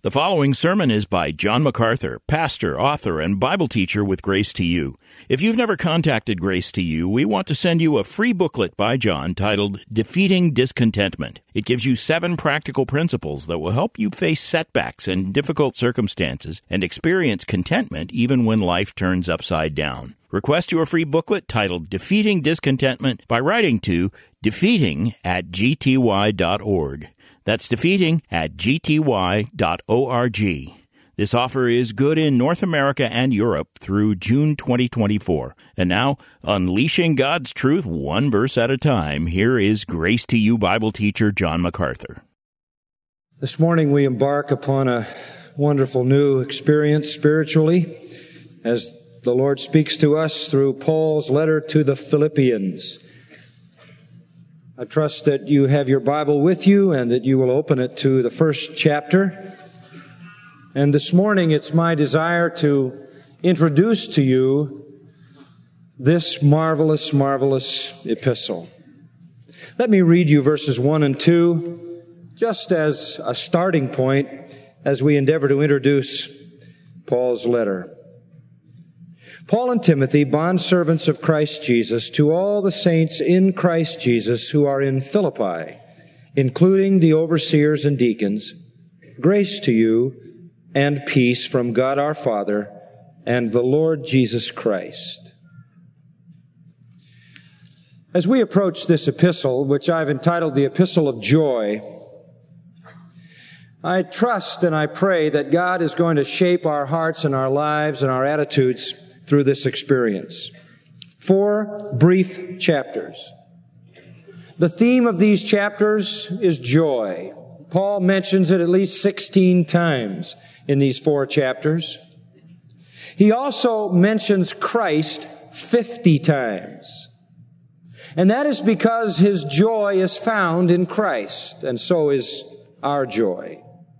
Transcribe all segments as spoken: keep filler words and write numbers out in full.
The following sermon is by John MacArthur, pastor, author, and Bible teacher with Grace to You. If you've never contacted Grace to You, we want to send you a free booklet by John titled Defeating Discontentment. It gives you seven practical principles that will help you face setbacks and difficult circumstances and experience contentment even when life turns upside down. Request your free booklet titled Defeating Discontentment by writing to defeating at g t y dot org. That's defeating at g t y dot org. This offer is good in North America and Europe through June twenty twenty-four. And now, unleashing God's truth one verse at a time, here is Grace to You Bible teacher John MacArthur. This morning we embark upon a wonderful new experience spiritually as the Lord speaks to us through Paul's letter to the Philippians. I trust that you have your Bible with you and that you will open it to the first chapter. And this morning it's my desire to introduce to you this marvelous, marvelous epistle. Let me read you verses one and two just as a starting point as we endeavor to introduce Paul's letter. Paul and Timothy, bondservants of Christ Jesus, to all the saints in Christ Jesus who are in Philippi, including the overseers and deacons, grace to you and peace from God our Father and the Lord Jesus Christ. As we approach this epistle, which I've entitled the Epistle of Joy, I trust and I pray that God is going to shape our hearts and our lives and our attitudes through this experience. Four brief chapters. The theme of these chapters is joy. Paul mentions it at least sixteen times in these four chapters. He also mentions Christ fifty times. And that is because his joy is found in Christ, and so is our joy.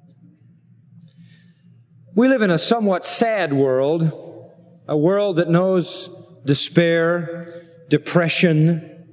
We live in a somewhat sad world, a world that knows despair, depression,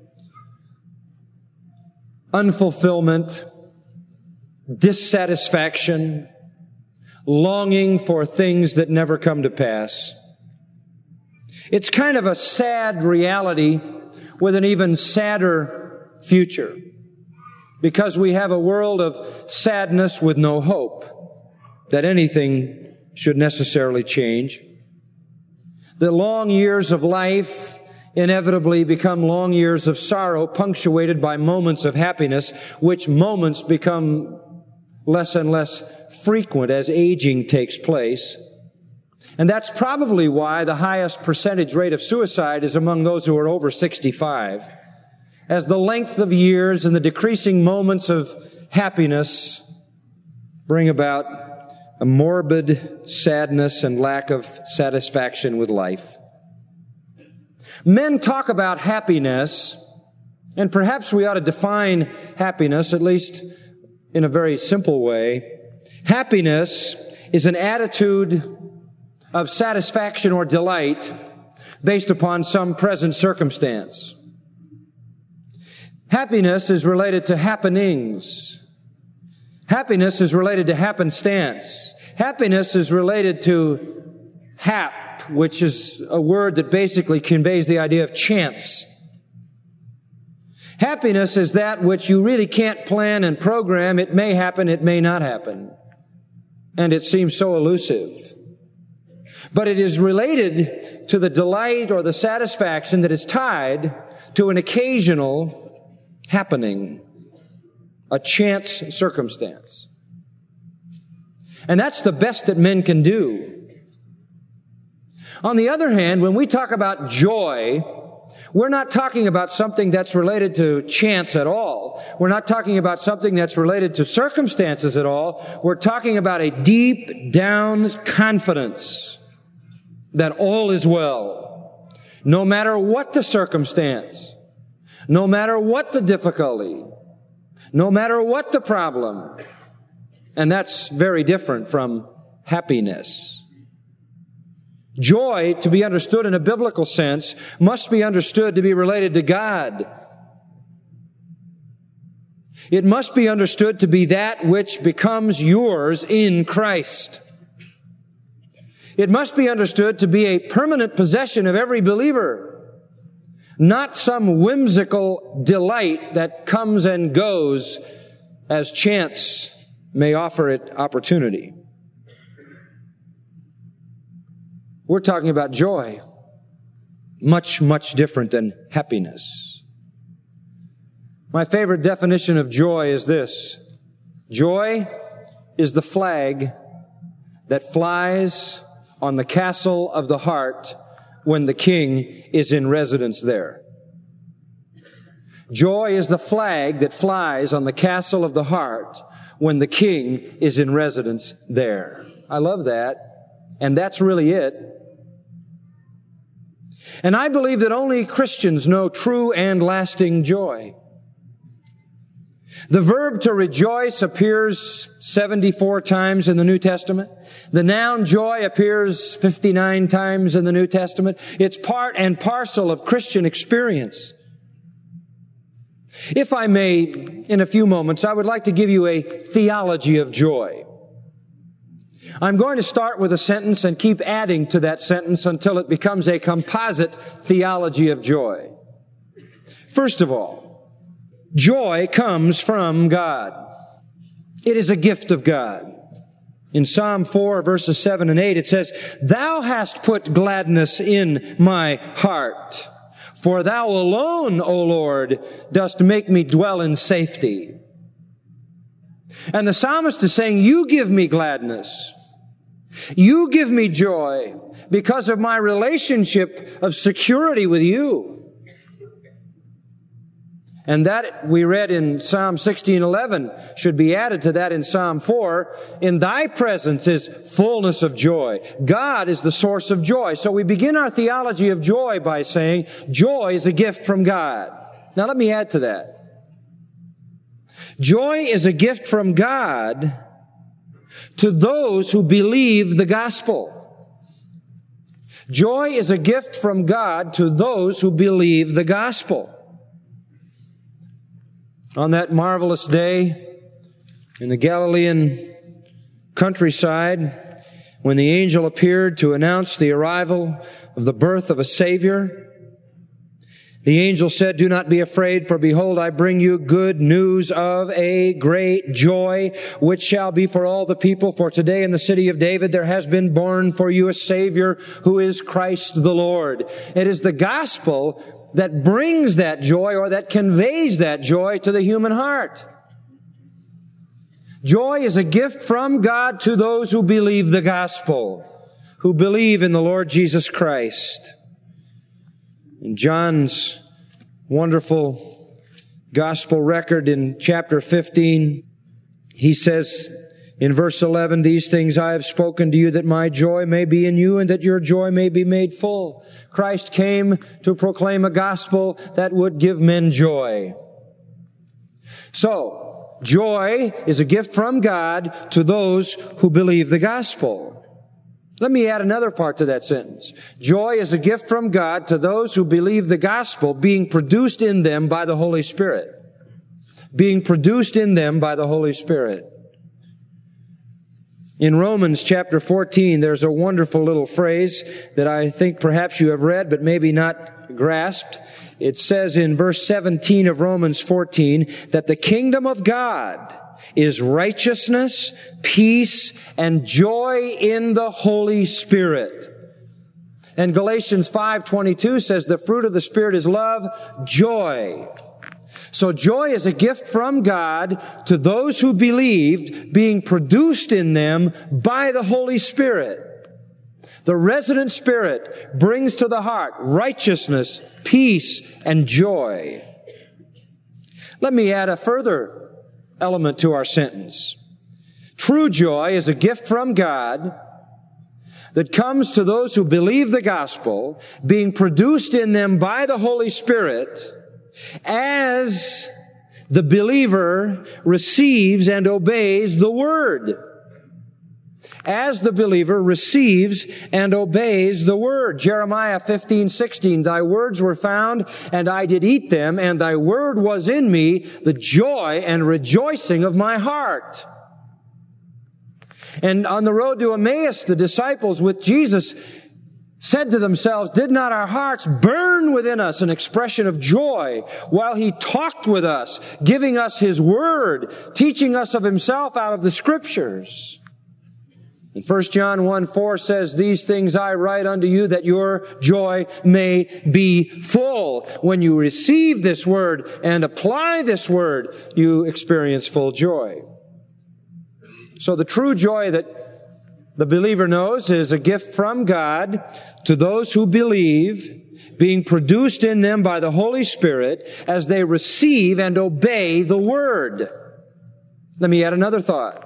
unfulfillment, dissatisfaction, longing for things that never come to pass. It's kind of a sad reality with an even sadder future, because we have a world of sadness with no hope that anything should necessarily change. The long years of life inevitably become long years of sorrow, punctuated by moments of happiness, which moments become less and less frequent as aging takes place. And that's probably why the highest percentage rate of suicide is among those who are over sixty-five, as the length of years and the decreasing moments of happiness bring about a morbid sadness and lack of satisfaction with life. Men talk about happiness, and perhaps we ought to define happiness, at least in a very simple way. Happiness is an attitude of satisfaction or delight based upon some present circumstance. Happiness is related to happenings. Happiness is related to happenstance. Happiness is related to hap, which is a word that basically conveys the idea of chance. Happiness is that which you really can't plan and program. It may happen, it may not happen. And it seems so elusive. But it is related to the delight or the satisfaction that is tied to an occasional happening, a chance circumstance. And that's the best that men can do. On the other hand, when we talk about joy, we're not talking about something that's related to chance at all. We're not talking about something that's related to circumstances at all. We're talking about a deep down confidence that all is well, no matter what the circumstance, no matter what the difficulty, no matter what the problem. And that's very different from happiness. Joy, to be understood in a biblical sense, must be understood to be related to God. It must be understood to be that which becomes yours in Christ. It must be understood to be a permanent possession of every believer, not some whimsical delight that comes and goes as chance may offer it opportunity. We're talking about joy, much, much different than happiness. My favorite definition of joy is this: joy is the flag that flies on the castle of the heart when the king is in residence there. Joy is the flag that flies on the castle of the heart when the king is in residence there. I love that. And that's really it. And I believe that only Christians know true and lasting joy. The verb to rejoice appears seventy-four times in the New Testament. The noun joy appears fifty-nine times in the New Testament. It's part and parcel of Christian experience. If I may, in a few moments, I would like to give you a theology of joy. I'm going to start with a sentence and keep adding to that sentence until it becomes a composite theology of joy. First of all, joy comes from God. It is a gift of God. In Psalm four, verses seven and eight, it says, "Thou hast put gladness in my heart, for thou alone, O Lord, dost make me dwell in safety." And the psalmist is saying, you give me gladness. You give me joy because of my relationship of security with you. And that we read in Psalm sixteen eleven should be added to that in Psalm four. In thy presence is fullness of joy. God is the source of joy. So we begin our theology of joy by saying joy is a gift from God. Now let me add to that. Joy is a gift from God to those who believe the gospel. Joy is a gift from God to those who believe the gospel. On that marvelous day in the Galilean countryside, when the angel appeared to announce the arrival of the birth of a Savior, the angel said, "Do not be afraid, for behold, I bring you good news of a great joy, which shall be for all the people. For today in the city of David there has been born for you a Savior, who is Christ the Lord." It is the gospel that brings that joy, or that conveys that joy to the human heart. Joy is a gift from God to those who believe the gospel, who believe in the Lord Jesus Christ. In John's wonderful gospel record in chapter fifteen, he says in verse eleven, "These things I have spoken to you, that my joy may be in you and that your joy may be made full." Christ came to proclaim a gospel that would give men joy. So, joy is a gift from God to those who believe the gospel. Let me add another part to that sentence. Joy is a gift from God to those who believe the gospel, being produced in them by the Holy Spirit. Being produced in them by the Holy Spirit. In Romans chapter fourteen, there's a wonderful little phrase that I think perhaps you have read, but maybe not grasped. It says in verse seventeen of Romans fourteen that the kingdom of God is righteousness, peace, and joy in the Holy Spirit. And Galatians five twenty-two says the fruit of the Spirit is love, joy. So joy is a gift from God to those who believed, being produced in them by the Holy Spirit. The resident Spirit brings to the heart righteousness, peace, and joy. Let me add a further element to our sentence. True joy is a gift from God that comes to those who believe the gospel, being produced in them by the Holy Spirit as the believer receives and obeys the Word. as the believer receives and obeys the word. Jeremiah fifteen sixteen, thy words were found, and I did eat them, and thy word was in me, the joy and rejoicing of my heart. And on the road to Emmaus, the disciples with Jesus said to themselves, did not our hearts burn within us an expression of joy while he talked with us, giving us his word, teaching us of himself out of the scriptures? And First John one four says, these things I write unto you that your joy may be full. When you receive this word and apply this word, you experience full joy. So the true joy that the believer knows is a gift from God to those who believe, being produced in them by the Holy Spirit as they receive and obey the word. Let me add another thought.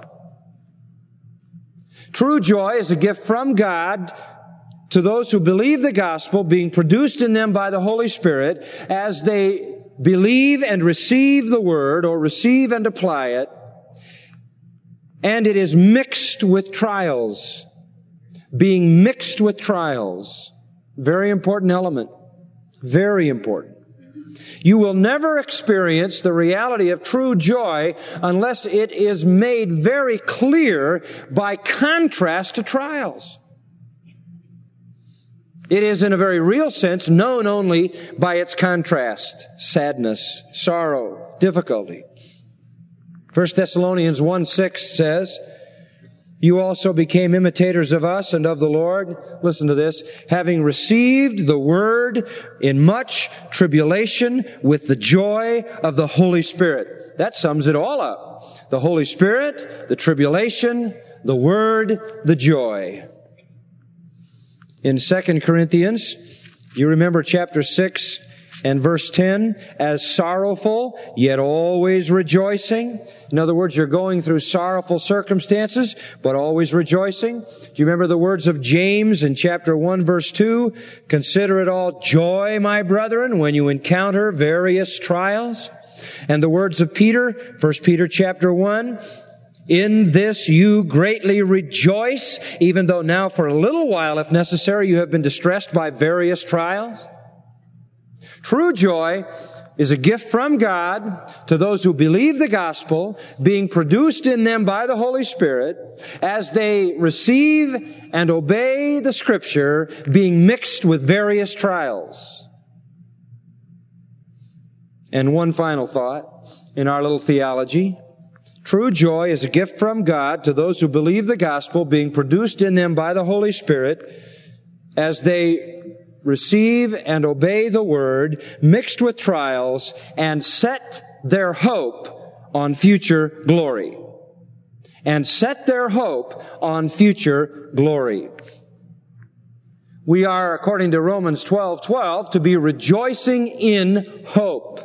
True joy is a gift from God to those who believe the gospel, being produced in them by the Holy Spirit as they believe and receive the word, or receive and apply it. And it is mixed with trials. Being mixed with trials. Very important element. Very important. You will never experience the reality of true joy unless it is made very clear by contrast to trials. It is, in a very real sense, known only by its contrast. Sadness, sorrow, difficulty. First Thessalonians one six says, you also became imitators of us and of the Lord. Listen to this. Having received the word in much tribulation with the joy of the Holy Spirit. That sums it all up. The Holy Spirit, the tribulation, the word, the joy. In Second Corinthians, you remember chapter six and verse ten, as sorrowful, yet always rejoicing. In other words, you're going through sorrowful circumstances, but always rejoicing. Do you remember the words of James in chapter one, verse two? Consider it all joy, my brethren, when you encounter various trials. And the words of Peter, First Peter chapter one, in this you greatly rejoice, even though now for a little while, if necessary, you have been distressed by various trials. True joy is a gift from God to those who believe the gospel, being produced in them by the Holy Spirit as they receive and obey the scripture, being mixed with various trials. And one final thought in our little theology. True joy is a gift from God to those who believe the gospel, being produced in them by the Holy Spirit as they receive and obey the word, mixed with trials, and set their hope on future glory. And set their hope on future glory. We are, according to Romans twelve twelve, to be rejoicing in hope.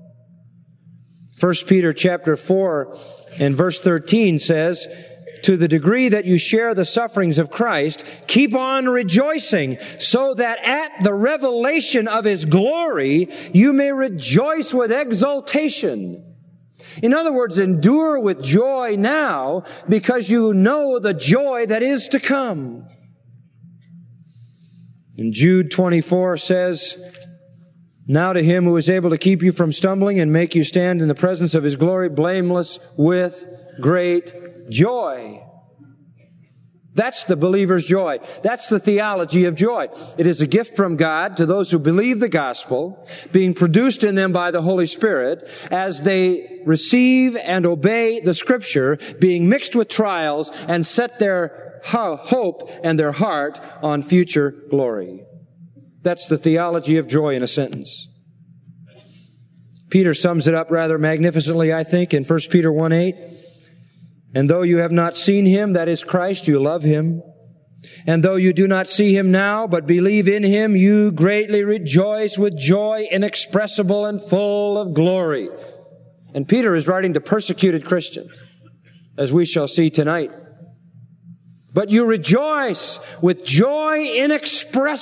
First Peter chapter four and verse thirteen says, to the degree that you share the sufferings of Christ, keep on rejoicing, so that at the revelation of His glory, you may rejoice with exultation. In other words, endure with joy now, because you know the joy that is to come. And Jude twenty-four says, now to Him who is able to keep you from stumbling and make you stand in the presence of His glory, blameless with great joy. That's the believer's joy. That's the theology of joy. It is a gift from God to those who believe the gospel, being produced in them by the Holy Spirit as they receive and obey the scripture, being mixed with trials, and set their hope and their heart on future glory. That's the theology of joy in a sentence. Peter sums it up rather magnificently, I think, in First Peter one eight. And though you have not seen Him, that is Christ, you love Him. And though you do not see Him now, but believe in Him, you greatly rejoice with joy inexpressible and full of glory. And Peter is writing to persecuted Christians, as we shall see tonight. But you rejoice with joy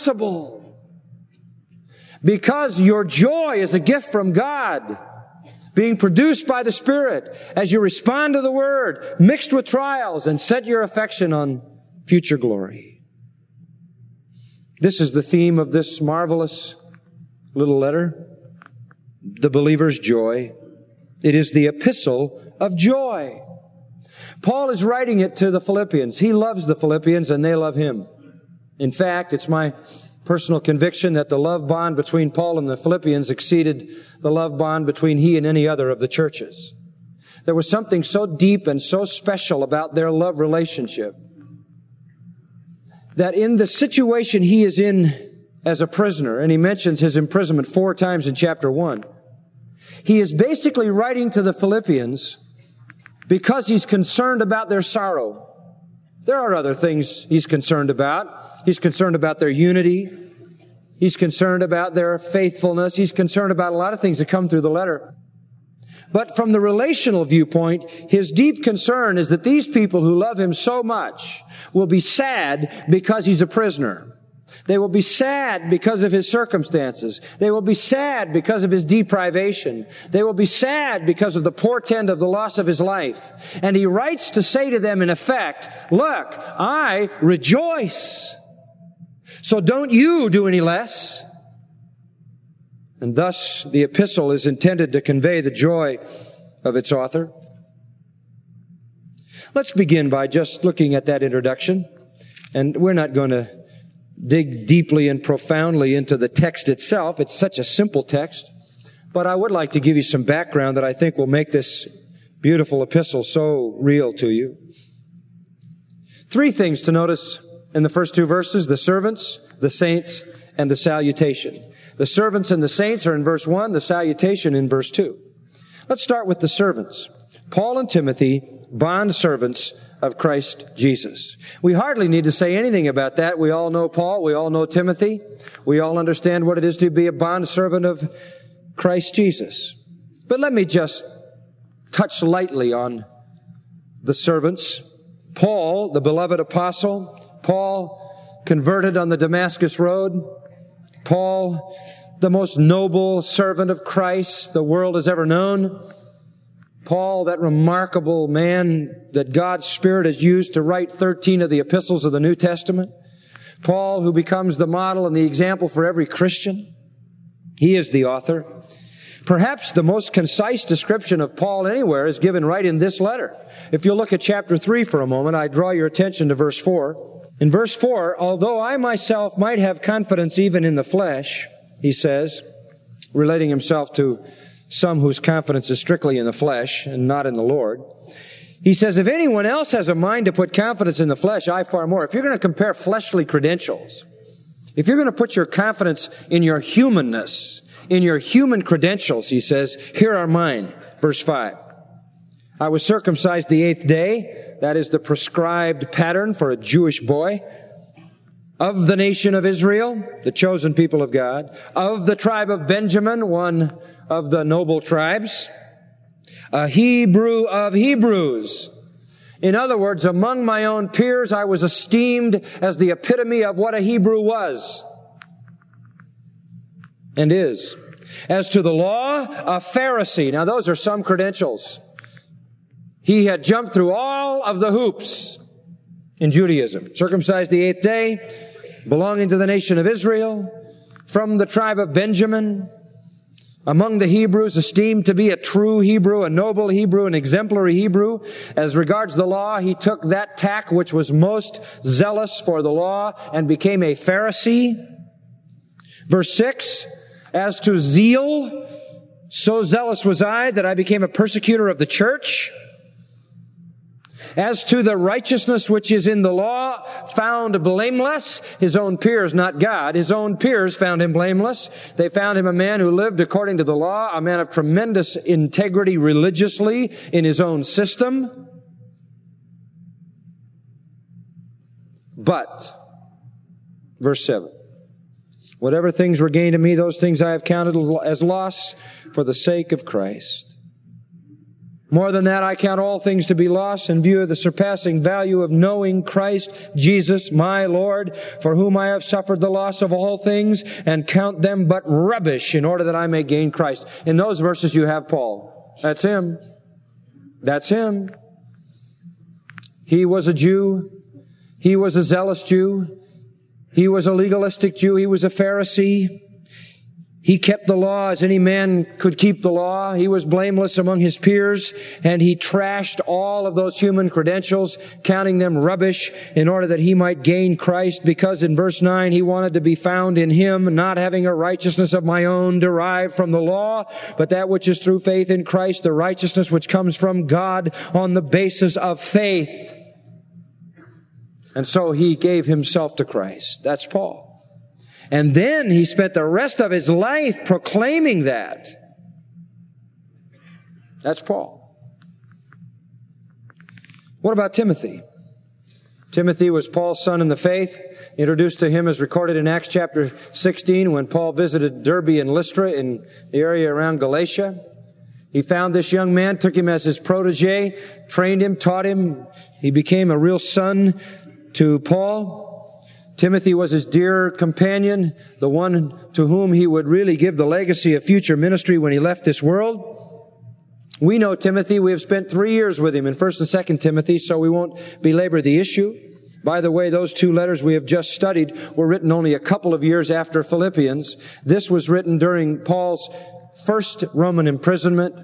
inexpressible, because your joy is a gift from God. being produced by the Spirit as you respond to the Word, mixed with trials, and set your affection on future glory. This is the theme of this marvelous little letter, the believer's joy. It is the epistle of joy. Paul is writing it to the Philippians. He loves the Philippians and they love him. In fact, it's my personal conviction that the love bond between Paul and the Philippians exceeded the love bond between he and any other of the churches. There was something so deep and so special about their love relationship that in the situation he is in as a prisoner, and he mentions his imprisonment four times in chapter one, he is basically writing to the Philippians because he's concerned about their sorrow. There are other things he's concerned about. He's concerned about their unity. He's concerned about their faithfulness. He's concerned about a lot of things that come through the letter. But from the relational viewpoint, his deep concern is that these people who love him so much will be sad because he's a prisoner. They will be sad because of his circumstances. They will be sad because of his deprivation. They will be sad because of the portent of the loss of his life. And he writes to say to them, in effect, look, I rejoice. So don't you do any less. And thus, the epistle is intended to convey the joy of its author. Let's begin by just looking at that introduction. And we're not going to dig deeply and profoundly into the text itself. It's such a simple text. But I would like to give you some background that I think will make this beautiful epistle so real to you. Three things to notice in the first two verses: the servants, the saints, and the salutation. The servants and the saints are in verse one, the salutation in verse two. Let's start with the servants. Paul and Timothy, bond servants of Christ Jesus. We hardly need to say anything about that. We all know Paul. We all know Timothy. We all understand what it is to be a bond servant of Christ Jesus. But let me just touch lightly on the servants. Paul, the beloved apostle. Paul, converted on the Damascus Road. Paul, the most noble servant of Christ the world has ever known. Paul, that remarkable man that God's Spirit has used to write thirteen of the epistles of the New Testament. Paul, who becomes the model and the example for every Christian. He is the author. Perhaps the most concise description of Paul anywhere is given right in this letter. If you'll look at chapter three for a moment, I draw your attention to verse four. In verse four, although I myself might have confidence even in the flesh, he says, relating himself to some whose confidence is strictly in the flesh and not in the Lord. He says, if anyone else has a mind to put confidence in the flesh, I far more. If you're going to compare fleshly credentials, if you're going to put your confidence in your humanness, in your human credentials, he says, here are mine. Verse five. I was circumcised the eighth day. That is the prescribed pattern for a Jewish boy. Of the nation of Israel, the chosen people of God. Of the tribe of Benjamin, one of the noble tribes. A Hebrew of Hebrews. In other words, among my own peers, I was esteemed as the epitome of what a Hebrew was and is. As to the law, a Pharisee. Now, those are some credentials. He had jumped through all of the hoops in Judaism. Circumcised the eighth day, belonging to the nation of Israel, from the tribe of Benjamin, among the Hebrews, esteemed to be a true Hebrew, a noble Hebrew, an exemplary Hebrew. As regards the law, he took that tack which was most zealous for the law and became a Pharisee. Verse six, as to zeal, so zealous was I that I became a persecutor of the church. As to the righteousness which is in the law, found blameless. His own peers, not God. His own peers found him blameless. They found him a man who lived according to the law, a man of tremendous integrity religiously in his own system. But, verse seven, whatever things were gained to me, those things I have counted as loss for the sake of Christ. More than that, I count all things to be lost in view of the surpassing value of knowing Christ Jesus, my Lord, for whom I have suffered the loss of all things, and count them but rubbish in order that I may gain Christ. In those verses you have Paul. That's him. That's him. He was a Jew. He was a zealous Jew. He was a legalistic Jew. He was a Pharisee. He kept the law as any man could keep the law. He was blameless among his peers, and he trashed all of those human credentials, counting them rubbish in order that he might gain Christ, because in verse nine, he wanted to be found in him, not having a righteousness of my own derived from the law, but that which is through faith in Christ, the righteousness which comes from God on the basis of faith. And so he gave himself to Christ. That's Paul. And then he spent the rest of his life proclaiming that. That's Paul. What about Timothy? Timothy was Paul's son in the faith. Introduced to him as recorded in Acts chapter sixteen when Paul visited Derbe and Lystra in the area around Galatia. He found this young man, took him as his protege, trained him, taught him. He became a real son to Paul. Timothy was his dear companion, the one to whom he would really give the legacy of future ministry when he left this world. We know Timothy. We have spent three years with him in First and Second Timothy, so we won't belabor the issue. By the way, those two letters we have just studied were written only a couple of years after Philippians. This was written during Paul's first Roman imprisonment.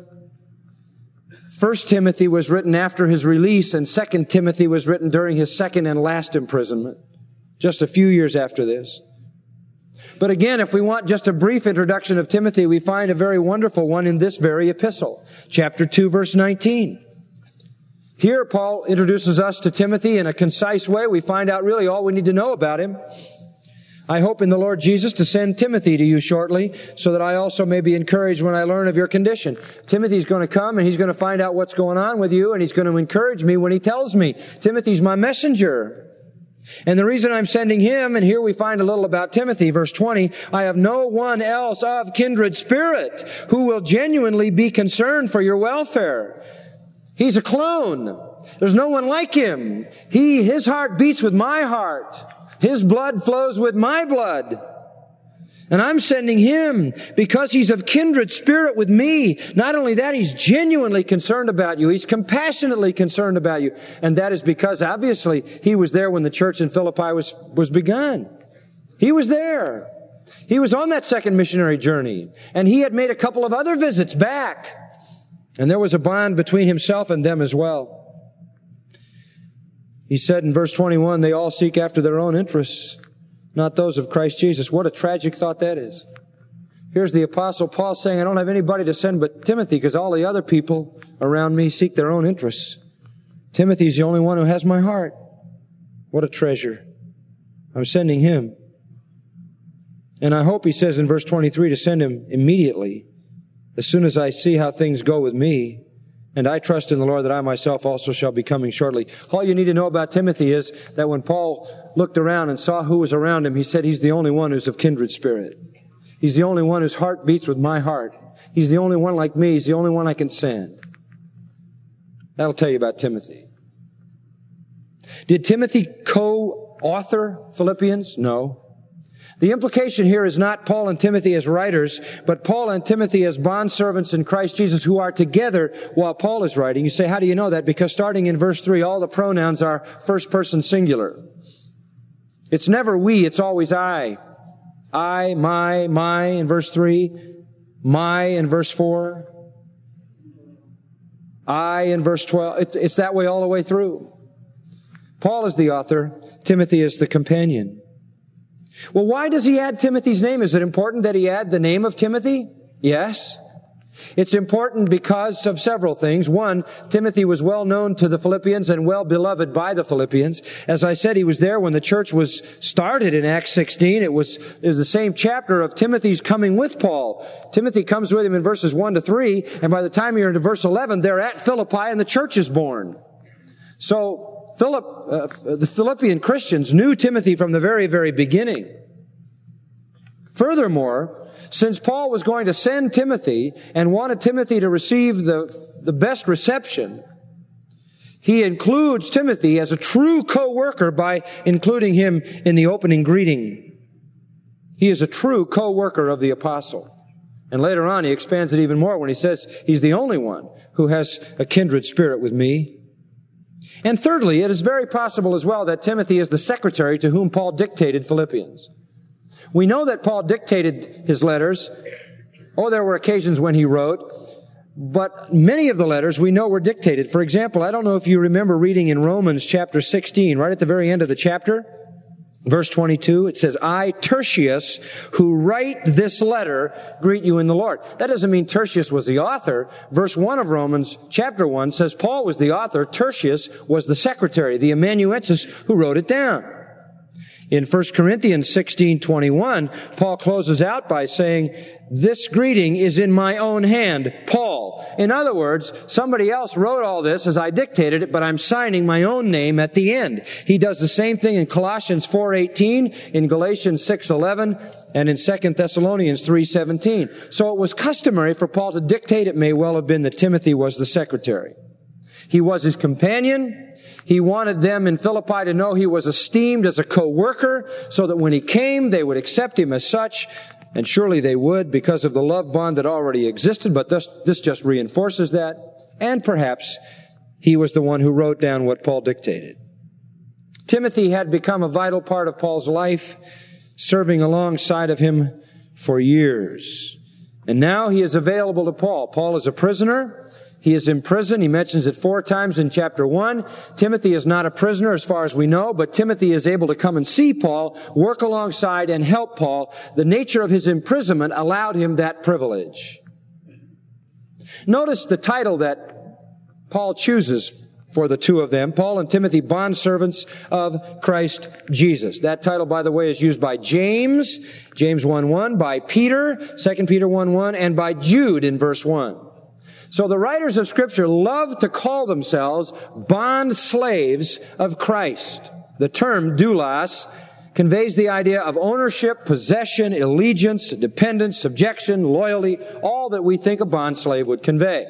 First Timothy was written after his release, and Second Timothy was written during his second and last imprisonment, just a few years after this. But again, if we want just a brief introduction of Timothy, we find a very wonderful one in this very epistle, chapter two, verse nineteen. Here, Paul introduces us to Timothy in a concise way. We find out really all we need to know about him. I hope in the Lord Jesus to send Timothy to you shortly, so that I also may be encouraged when I learn of your condition. Timothy's going to come, and he's going to find out what's going on with you, and he's going to encourage me when he tells me. Timothy's my messenger. And the reason I'm sending him, and here we find a little about Timothy, verse twenty, I have no one else of kindred spirit who will genuinely be concerned for your welfare. He's a clone. There's no one like him. He, his heart beats with my heart. His blood flows with my blood. And I'm sending him because he's of kindred spirit with me. Not only that, he's genuinely concerned about you. He's compassionately concerned about you. And that is because, obviously, he was there when the church in Philippi was, was begun. He was there. He was on that second missionary journey. And he had made a couple of other visits back. And there was a bond between himself and them as well. He said in verse twenty-one, they all seek after their own interests, not those of Christ Jesus. What a tragic thought that is. Here's the Apostle Paul saying, I don't have anybody to send but Timothy, because all the other people around me seek their own interests. Timothy's the only one who has my heart. What a treasure. I'm sending him. And I hope, he says in verse twenty-three, to send him immediately, as soon as I see how things go with me. And I trust in the Lord that I myself also shall be coming shortly. All you need to know about Timothy is that when Paul looked around and saw who was around him, he said he's the only one who's of kindred spirit. He's the only one whose heart beats with my heart. He's the only one like me. He's the only one I can send. That'll tell you about Timothy. Did Timothy co-author Philippians? No. The implication here is not Paul and Timothy as writers, but Paul and Timothy as bondservants in Christ Jesus who are together while Paul is writing. You say, how do you know that? Because starting in verse three, all the pronouns are first person singular. It's never we, it's always I. I, my, my in verse three, my in verse four, I in verse twelve. It, it's that way all the way through. Paul is the author, Timothy is the companion. Well, why does he add Timothy's name? Is it important that he add the name of Timothy? Yes. It's important because of several things. One, Timothy was well known to the Philippians and well beloved by the Philippians. As I said, he was there when the church was started in Acts sixteen. It was, it was the same chapter of Timothy's coming with Paul. Timothy comes with him in verses one to three, and by the time you're into verse eleven, they're at Philippi and the church is born. So, Philip, uh, the Philippian Christians knew Timothy from the very, very beginning. Furthermore, since Paul was going to send Timothy and wanted Timothy to receive the, the best reception, he includes Timothy as a true co-worker by including him in the opening greeting. He is a true co-worker of the apostle. And later on, he expands it even more when he says he's the only one who has a kindred spirit with me. And thirdly, it is very possible as well that Timothy is the secretary to whom Paul dictated Philippians. We know that Paul dictated his letters. Oh, there were occasions when he wrote, but many of the letters we know were dictated. For example, I don't know if you remember reading in Romans chapter sixteen, right at the very end of the chapter, verse twenty-two, it says, I, Tertius, who write this letter, greet you in the Lord. That doesn't mean Tertius was the author. Verse one of Romans chapter one says Paul was the author. Tertius was the secretary, the amanuensis who wrote it down. In First Corinthians sixteen twenty-one, Paul closes out by saying, this greeting is in my own hand, Paul. In other words, somebody else wrote all this as I dictated it, but I'm signing my own name at the end. He does the same thing in Colossians four eighteen, in Galatians six eleven, and in Second Thessalonians three seventeen. So it was customary for Paul to dictate. It may well have been that Timothy was the secretary. He was his companion. He wanted them in Philippi to know he was esteemed as a co-worker so that when he came, they would accept him as such. And surely they would because of the love bond that already existed, but this, this just reinforces that. And perhaps he was the one who wrote down what Paul dictated. Timothy had become a vital part of Paul's life, serving alongside of him for years. And now he is available to Paul. Paul is a prisoner. He is in prison. He mentions it four times in chapter one. Timothy is not a prisoner as far as we know, but Timothy is able to come and see Paul, work alongside and help Paul. The nature of his imprisonment allowed him that privilege. Notice the title that Paul chooses for the two of them, Paul and Timothy, bondservants of Christ Jesus. That title, by the way, is used by James, James one one, by Peter, Second Peter one one, and by Jude in verse one. So the writers of Scripture love to call themselves bond slaves of Christ. The term doulos conveys the idea of ownership, possession, allegiance, dependence, subjection, loyalty, all that we think a bond slave would convey.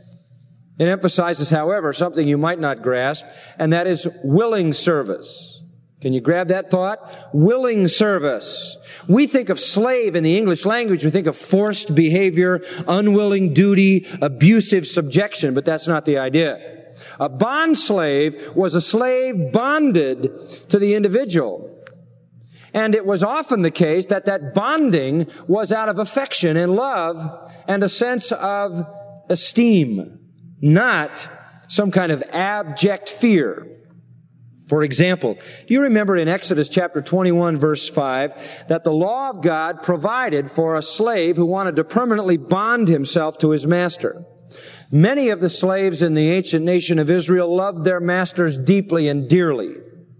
It emphasizes, however, something you might not grasp, and that is willing service. Can you grab that thought? Willing service. We think of slave in the English language. We think of forced behavior, unwilling duty, abusive subjection, but that's not the idea. A bond slave was a slave bonded to the individual. And it was often the case that that bonding was out of affection and love and a sense of esteem, not some kind of abject fear. For example, do you remember in Exodus chapter twenty-one verse five that the law of God provided for a slave who wanted to permanently bond himself to his master? Many of the slaves in the ancient nation of Israel loved their masters deeply and dearly.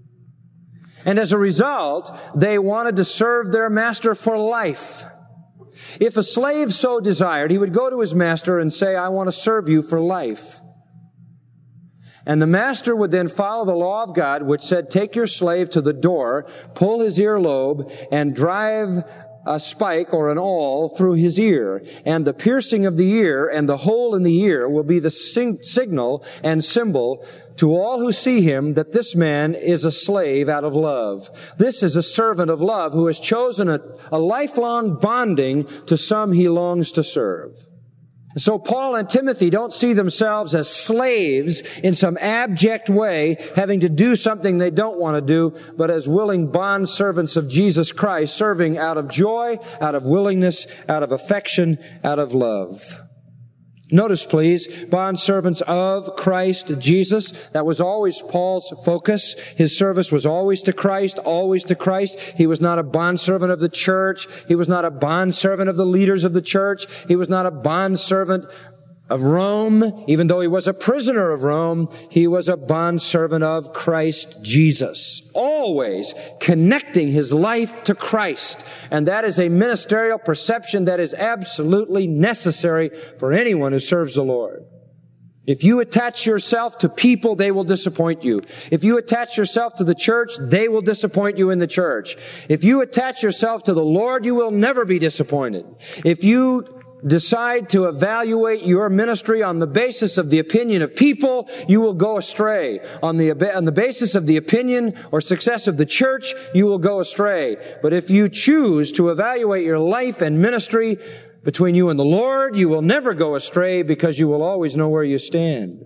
And as a result, they wanted to serve their master for life. If a slave so desired, he would go to his master and say, I want to serve you for life. And the master would then follow the law of God, which said, take your slave to the door, pull his earlobe, and drive a spike or an awl through his ear. And the piercing of the ear and the hole in the ear will be the sing- signal and symbol to all who see him that this man is a slave out of love. This is a servant of love who has chosen a, a lifelong bonding to some he longs to serve. So Paul and Timothy don't see themselves as slaves in some abject way, having to do something they don't want to do, but as willing bond servants of Jesus Christ, serving out of joy, out of willingness, out of affection, out of love. Notice, please, bond servants of Christ Jesus. That was always Paul's focus. His service was always to Christ, always to Christ. He was not a bondservant of the church. He was not a bondservant of the leaders of the church. He was not a bondservant of Rome. Even though he was a prisoner of Rome, he was a bondservant of Christ Jesus. Always connecting his life to Christ. And that is a ministerial perception that is absolutely necessary for anyone who serves the Lord. If you attach yourself to people, they will disappoint you. If you attach yourself to the church, they will disappoint you in the church. If you attach yourself to the Lord, you will never be disappointed. If you decide to evaluate your ministry on the basis of the opinion of people, you will go astray. On the, on the basis of the opinion or success of the church, you will go astray. But if you choose to evaluate your life and ministry Between you and the Lord, you will never go astray because you will always know where you stand.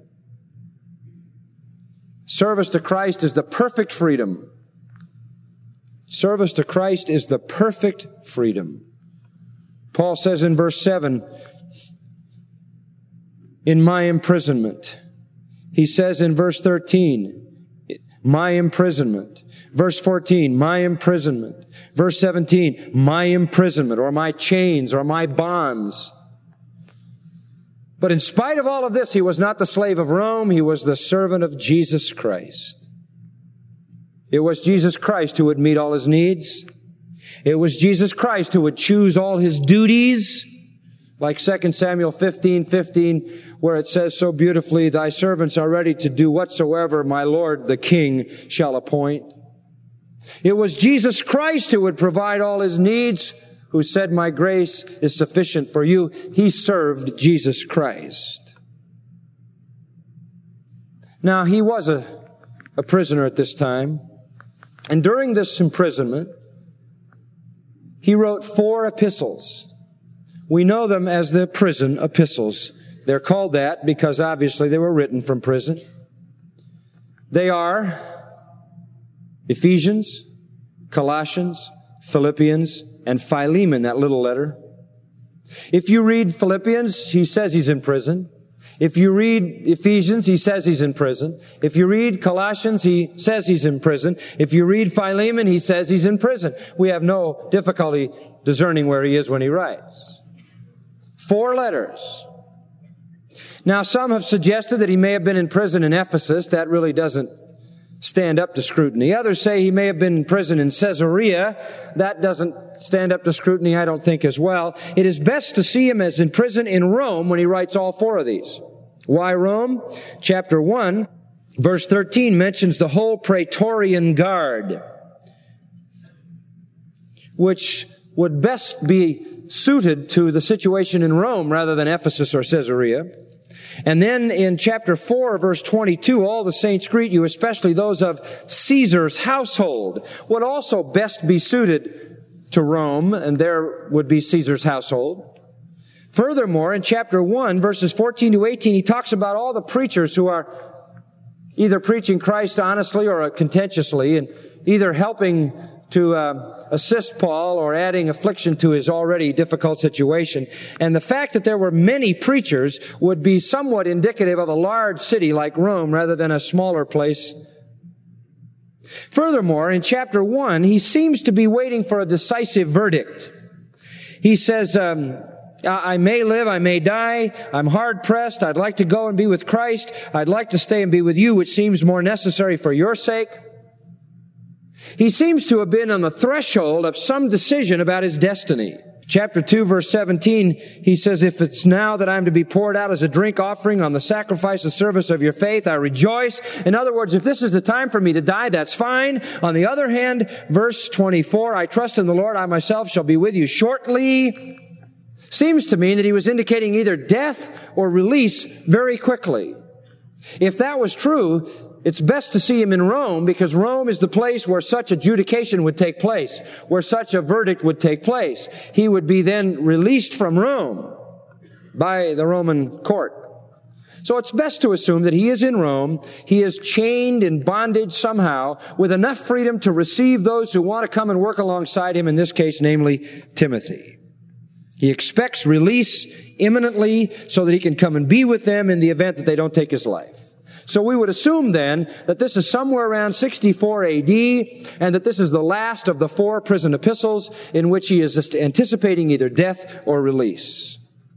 Service to Christ is the perfect freedom. Service to Christ is the perfect freedom. Paul says in verse seven, in my imprisonment. He says in verse thirteen, my imprisonment. Verse fourteen, my imprisonment. Verse seventeen, my imprisonment, or my chains, or my bonds. But in spite of all of this, he was not the slave of Rome. He was the servant of Jesus Christ. It was Jesus Christ who would meet all his needs. It was Jesus Christ who would choose all his duties. Like Second Samuel fifteen fifteen, where it says so beautifully, thy servants are ready to do whatsoever my Lord the King shall appoint. It was Jesus Christ who would provide all his needs, who said, my grace is sufficient for you. He served Jesus Christ. Now, he was a, a prisoner at this time. And during this imprisonment, he wrote four epistles. We know them as the prison epistles. They're called that because obviously they were written from prison. They are Ephesians, Colossians, Philippians, and Philemon, that little letter. If you read Philippians, he says he's in prison. If you read Ephesians, he says he's in prison. If you read Colossians, he says he's in prison. If you read Philemon, he says he's in prison. We have no difficulty discerning where he is when he writes. Four letters. Now, some have suggested that he may have been in prison in Ephesus. That really doesn't stand up to scrutiny. Others say he may have been in prison in Caesarea. That doesn't stand up to scrutiny, I don't think, as well. It is best to see him as in prison in Rome when he writes all four of these. Why Rome? Chapter one, verse thirteen mentions the whole Praetorian Guard, which would best be suited to the situation in Rome rather than Ephesus or Caesarea. And then in chapter four, verse twenty-two, all the saints greet you, especially those of Caesar's household, would also best be suited to Rome, and there would be Caesar's household. Furthermore, in chapter one, verses fourteen to eighteen, he talks about all the preachers who are either preaching Christ honestly or contentiously, and either helping to uh, assist Paul or adding affliction to his already difficult situation. And the fact that there were many preachers would be somewhat indicative of a large city like Rome rather than a smaller place. Furthermore, in chapter one, he seems to be waiting for a decisive verdict. He says, um, I may live, I may die, I'm hard pressed, I'd like to go and be with Christ, I'd like to stay and be with you, which seems more necessary for your sake. He seems to have been on the threshold of some decision about his destiny. Chapter two, verse seventeen, he says, if it's now that I'm to be poured out as a drink offering on the sacrifice and service of your faith, I rejoice. In other words, if this is the time for me to die, that's fine. On the other hand, verse twenty-four, I trust in the Lord, I myself shall be with you shortly, seems to mean that he was indicating either death or release very quickly. If that was true, it's best to see him in Rome because Rome is the place where such adjudication would take place, where such a verdict would take place. He would be then released from Rome by the Roman court. So it's best to assume that he is in Rome. He is chained in bondage somehow with enough freedom to receive those who want to come and work alongside him, in this case, namely Timothy. He expects release imminently so that he can come and be with them in the event that they don't take his life. So we would assume then that this is somewhere around sixty-four A D and that this is the last of the four prison epistles in which he is anticipating either death or release.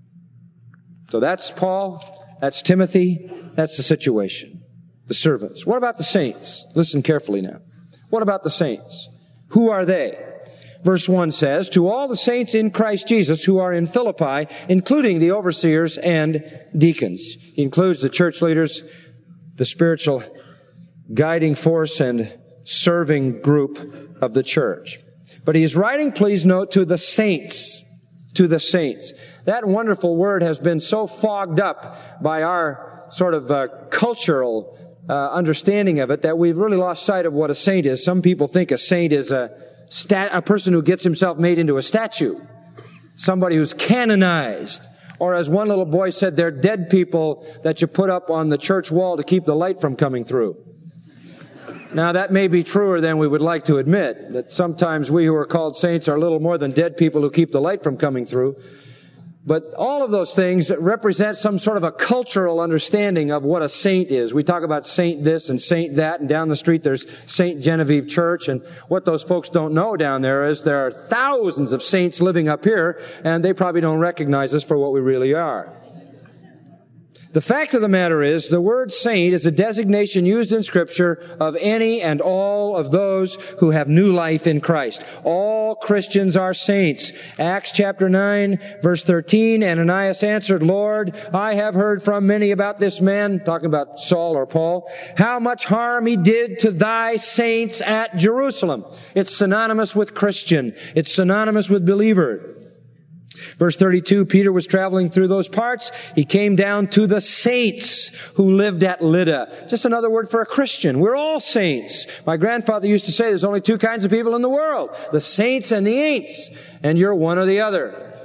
So that's Paul, that's Timothy, that's the situation. The servants. What about the saints? Listen carefully now. What about the saints? Who are they? Verse one says, to all the saints in Christ Jesus who are in Philippi, including the overseers and deacons. He includes the church leaders, the spiritual guiding force and serving group of the church. But he is writing, please note, to the saints, to the saints. That wonderful word has been so fogged up by our sort of uh, cultural uh, understanding of it that we've really lost sight of what a saint is. Some people think a saint is a, stat- a person who gets himself made into a statue. somebody who's canonized. Or as one little boy said, they're dead people that you put up on the church wall to keep the light from coming through. Now, that may be truer than we would like to admit, that sometimes we who are called saints are little more than dead people who keep the light from coming through. But all of those things represent some sort of a cultural understanding of what a saint is. We talk about saint this and saint that, and down the street there's Saint Genevieve Church, and what those folks don't know down there is there are thousands of saints living up here, and they probably don't recognize us for what we really are. The fact of the matter is, the word saint is a designation used in Scripture of any and all of those who have new life in Christ. All Christians are saints. Acts chapter nine, verse thirteen, Ananias answered, Lord, I have heard from many about this man, talking about Saul or Paul, how much harm he did to thy saints at Jerusalem. It's synonymous with Christian. It's synonymous with believer. Verse thirty-two, Peter was traveling through those parts. He came down to the saints who lived at Lydda. Just another word for a Christian. We're all saints. My grandfather used to say there's only two kinds of people in the world, the saints and the ain'ts, and you're one or the other.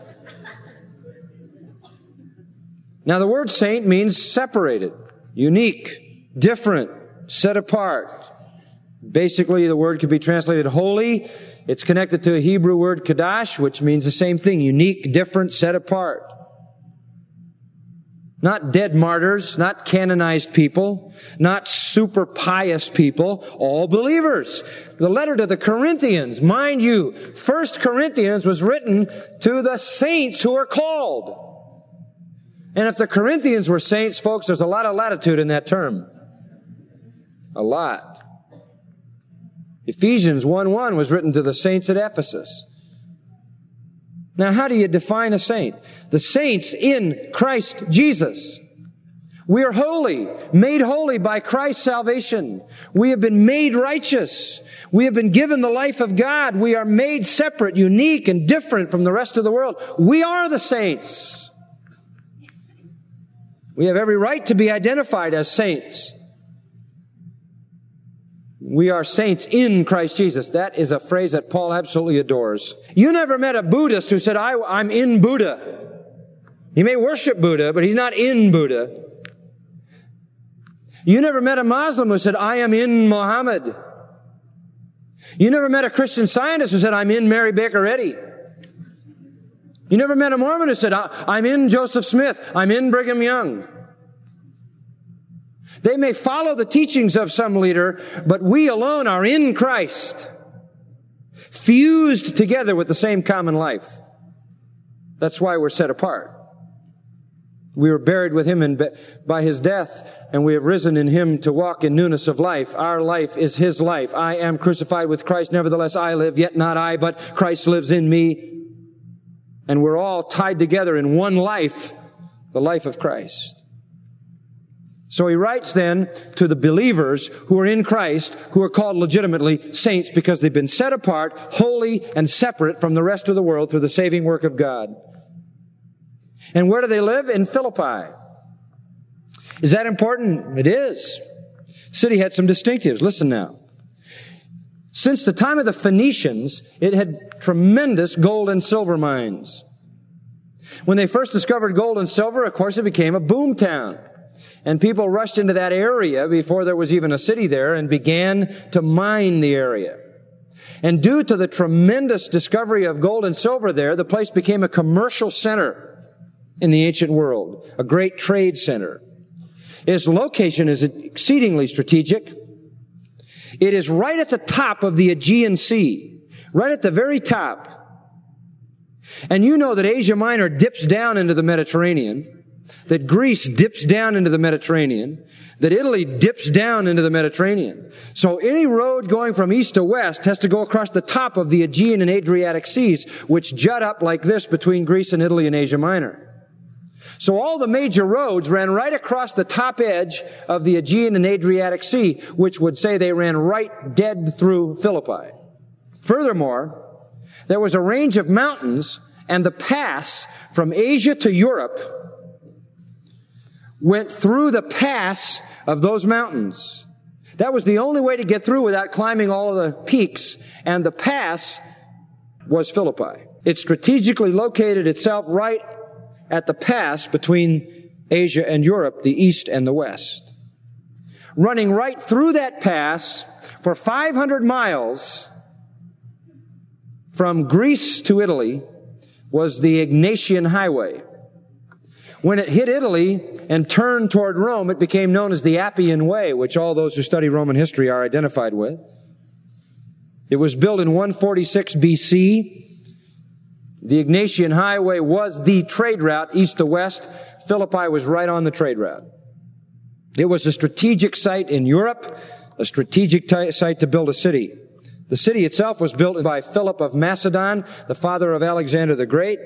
Now, the word saint means separated, unique, different, set apart. Basically, the word could be translated holy. It's connected to a Hebrew word, kadash, which means the same thing, unique, different, set apart. Not dead martyrs, not canonized people, not super pious people, all believers. The letter to the Corinthians, mind you, First Corinthians was written to the saints who are called. And if the Corinthians were saints, folks, there's a lot of latitude in that term. A lot. Ephesians one one was written to the saints at Ephesus. Now, how do you define a saint? The saints in Christ Jesus. We are holy, made holy by Christ's salvation. We have been made righteous. We have been given the life of God. We are made separate, unique, and different from the rest of the world. We are the saints. We have every right to be identified as saints. We are saints in Christ Jesus. That is a phrase that Paul absolutely adores. You never met a Buddhist who said, I, I'm in Buddha. He may worship Buddha, but he's not in Buddha. You never met a Muslim who said, I am in Muhammad. You never met a Christian Scientist who said, I'm in Mary Baker Eddy. You never met a Mormon who said, I'm in Joseph Smith. I'm in Brigham Young. They may follow the teachings of some leader, but we alone are in Christ, fused together with the same common life. That's why we're set apart. We were buried with Him in, by His death, and we have risen in Him to walk in newness of life. Our life is His life. I am crucified with Christ, nevertheless I live, yet not I, but Christ lives in me. And we're all tied together in one life, the life of Christ. So he writes then to the believers who are in Christ, who are called legitimately saints because they've been set apart, holy, and separate from the rest of the world through the saving work of God. And where do they live? In Philippi. Is that important? It is. The city had some distinctives. Listen now. Since the time of the Phoenicians, it had tremendous gold and silver mines. When they first discovered gold and silver, of course, it became a boom town. And people rushed into that area before there was even a city there and began to mine the area. And due to the tremendous discovery of gold and silver there, the place became a commercial center in the ancient world, a great trade center. Its location is exceedingly strategic. It is right at the top of the Aegean Sea, right at the very top. And you know that Asia Minor dips down into the Mediterranean, that Greece dips down into the Mediterranean, that Italy dips down into the Mediterranean. So any road going from east to west has to go across the top of the Aegean and Adriatic Seas, which jut up like this between Greece and Italy and Asia Minor. So all the major roads ran right across the top edge of the Aegean and Adriatic Sea, which would say they ran right dead through Philippi. Furthermore, there was a range of mountains, and the pass from Asia to Europe went through the pass of those mountains. That was the only way to get through without climbing all of the peaks, and the pass was Philippi. It strategically located itself right at the pass between Asia and Europe, the East and the West. Running right through that pass for five hundred miles from Greece to Italy was the Egnatian Highway. When it hit Italy and turned toward Rome, it became known as the Appian Way, which all those who study Roman history are identified with. It was built in one forty-six B C. The Egnatian Highway was the trade route east to west. Philippi was right on the trade route. It was a strategic site in Europe, a strategic t- site to build a city. The city itself was built by Philip of Macedon, the father of Alexander the Great.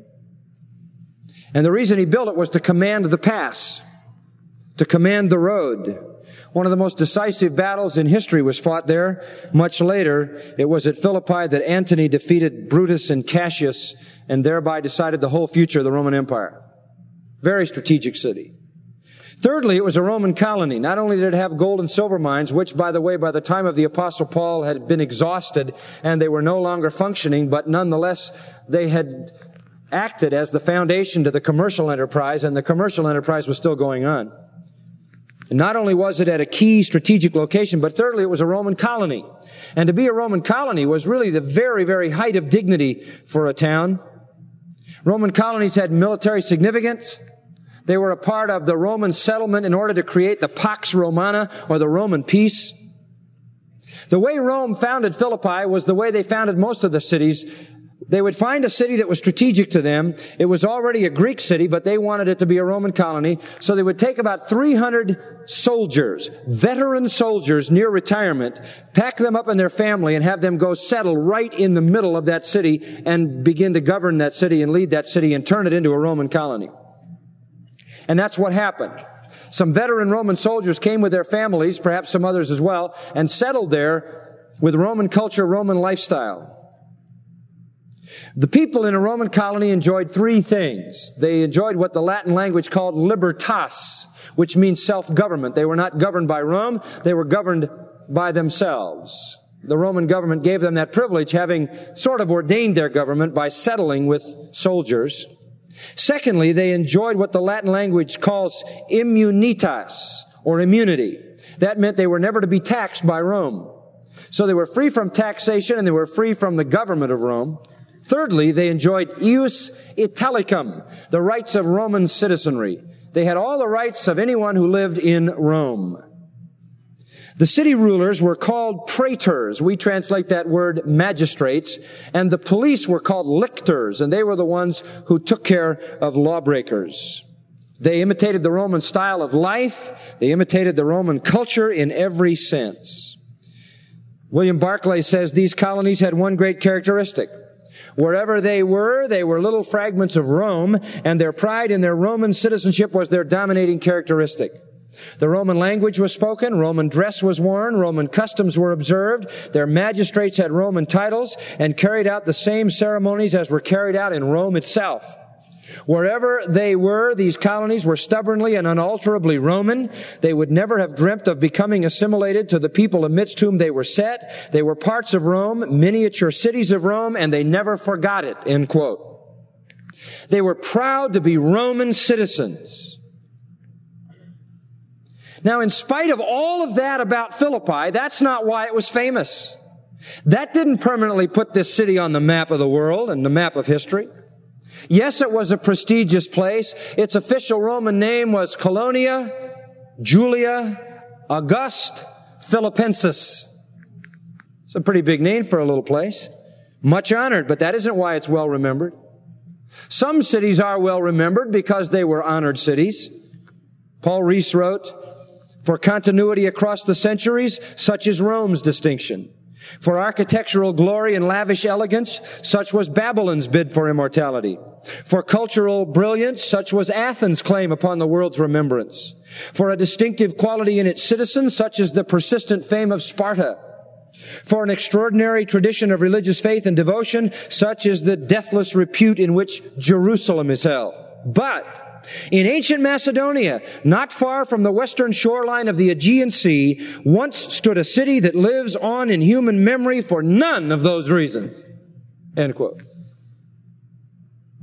And the reason he built it was to command the pass, to command the road. One of the most decisive battles in history was fought there. Much later, it was at Philippi that Antony defeated Brutus and Cassius and thereby decided the whole future of the Roman Empire. Very strategic city. Thirdly, it was a Roman colony. Not only did it have gold and silver mines, which, by the way, by the time of the Apostle Paul had been exhausted and they were no longer functioning, but nonetheless, they had acted as the foundation to the commercial enterprise, and the commercial enterprise was still going on. And not only was it at a key strategic location, but thirdly, it was a Roman colony. And to be a Roman colony was really the very, very height of dignity for a town. Roman colonies had military significance. They were a part of the Roman settlement in order to create the Pax Romana, or the Roman peace. The way Rome founded Philippi was the way they founded most of the cities. They would find a city that was strategic to them. It was already a Greek city, but they wanted it to be a Roman colony. So they would take about three hundred soldiers, veteran soldiers near retirement, pack them up in their family and have them go settle right in the middle of that city and begin to govern that city and lead that city and turn it into a Roman colony. And that's what happened. Some veteran Roman soldiers came with their families, perhaps some others as well, and settled there with Roman culture, Roman lifestyle. The people in a Roman colony enjoyed three things. They enjoyed what the Latin language called libertas, which means self-government. They were not governed by Rome. They were governed by themselves. The Roman government gave them that privilege, having sort of ordained their government by settling with soldiers. Secondly, they enjoyed what the Latin language calls immunitas, or immunity. That meant they were never to be taxed by Rome. So they were free from taxation and they were free from the government of Rome. Thirdly, they enjoyed ius Italicum, the rights of Roman citizenry. They had all the rights of anyone who lived in Rome. The city rulers were called praetors. We translate that word magistrates. And the police were called lictors, and they were the ones who took care of lawbreakers. They imitated the Roman style of life. They imitated the Roman culture in every sense. William Barclay says these colonies had one great characteristic. Wherever they were, they were little fragments of Rome, and their pride in their Roman citizenship was their dominating characteristic. The Roman language was spoken, Roman dress was worn, Roman customs were observed, their magistrates had Roman titles, and carried out the same ceremonies as were carried out in Rome itself. Wherever they were, these colonies were stubbornly and unalterably Roman. They would never have dreamt of becoming assimilated to the people amidst whom they were set. They were parts of Rome, miniature cities of Rome, and they never forgot it, end quote. They were proud to be Roman citizens. Now, in spite of all of that about Philippi, that's not why it was famous. That didn't permanently put this city on the map of the world and the map of history. Yes, it was a prestigious place. Its official Roman name was Colonia Julia Auguste Philippensis. It's a pretty big name for a little place. Much honored, but that isn't why it's well remembered. Some cities are well remembered because they were honored cities. Paul Rees wrote, "For continuity across the centuries, such is Rome's distinction. For architectural glory and lavish elegance, such was Babylon's bid for immortality. For cultural brilliance, such was Athens' claim upon the world's remembrance. For a distinctive quality in its citizens, such is the persistent fame of Sparta. For an extraordinary tradition of religious faith and devotion, such is the deathless repute in which Jerusalem is held. But in ancient Macedonia, not far from the western shoreline of the Aegean Sea, once stood a city that lives on in human memory for none of those reasons." End quote.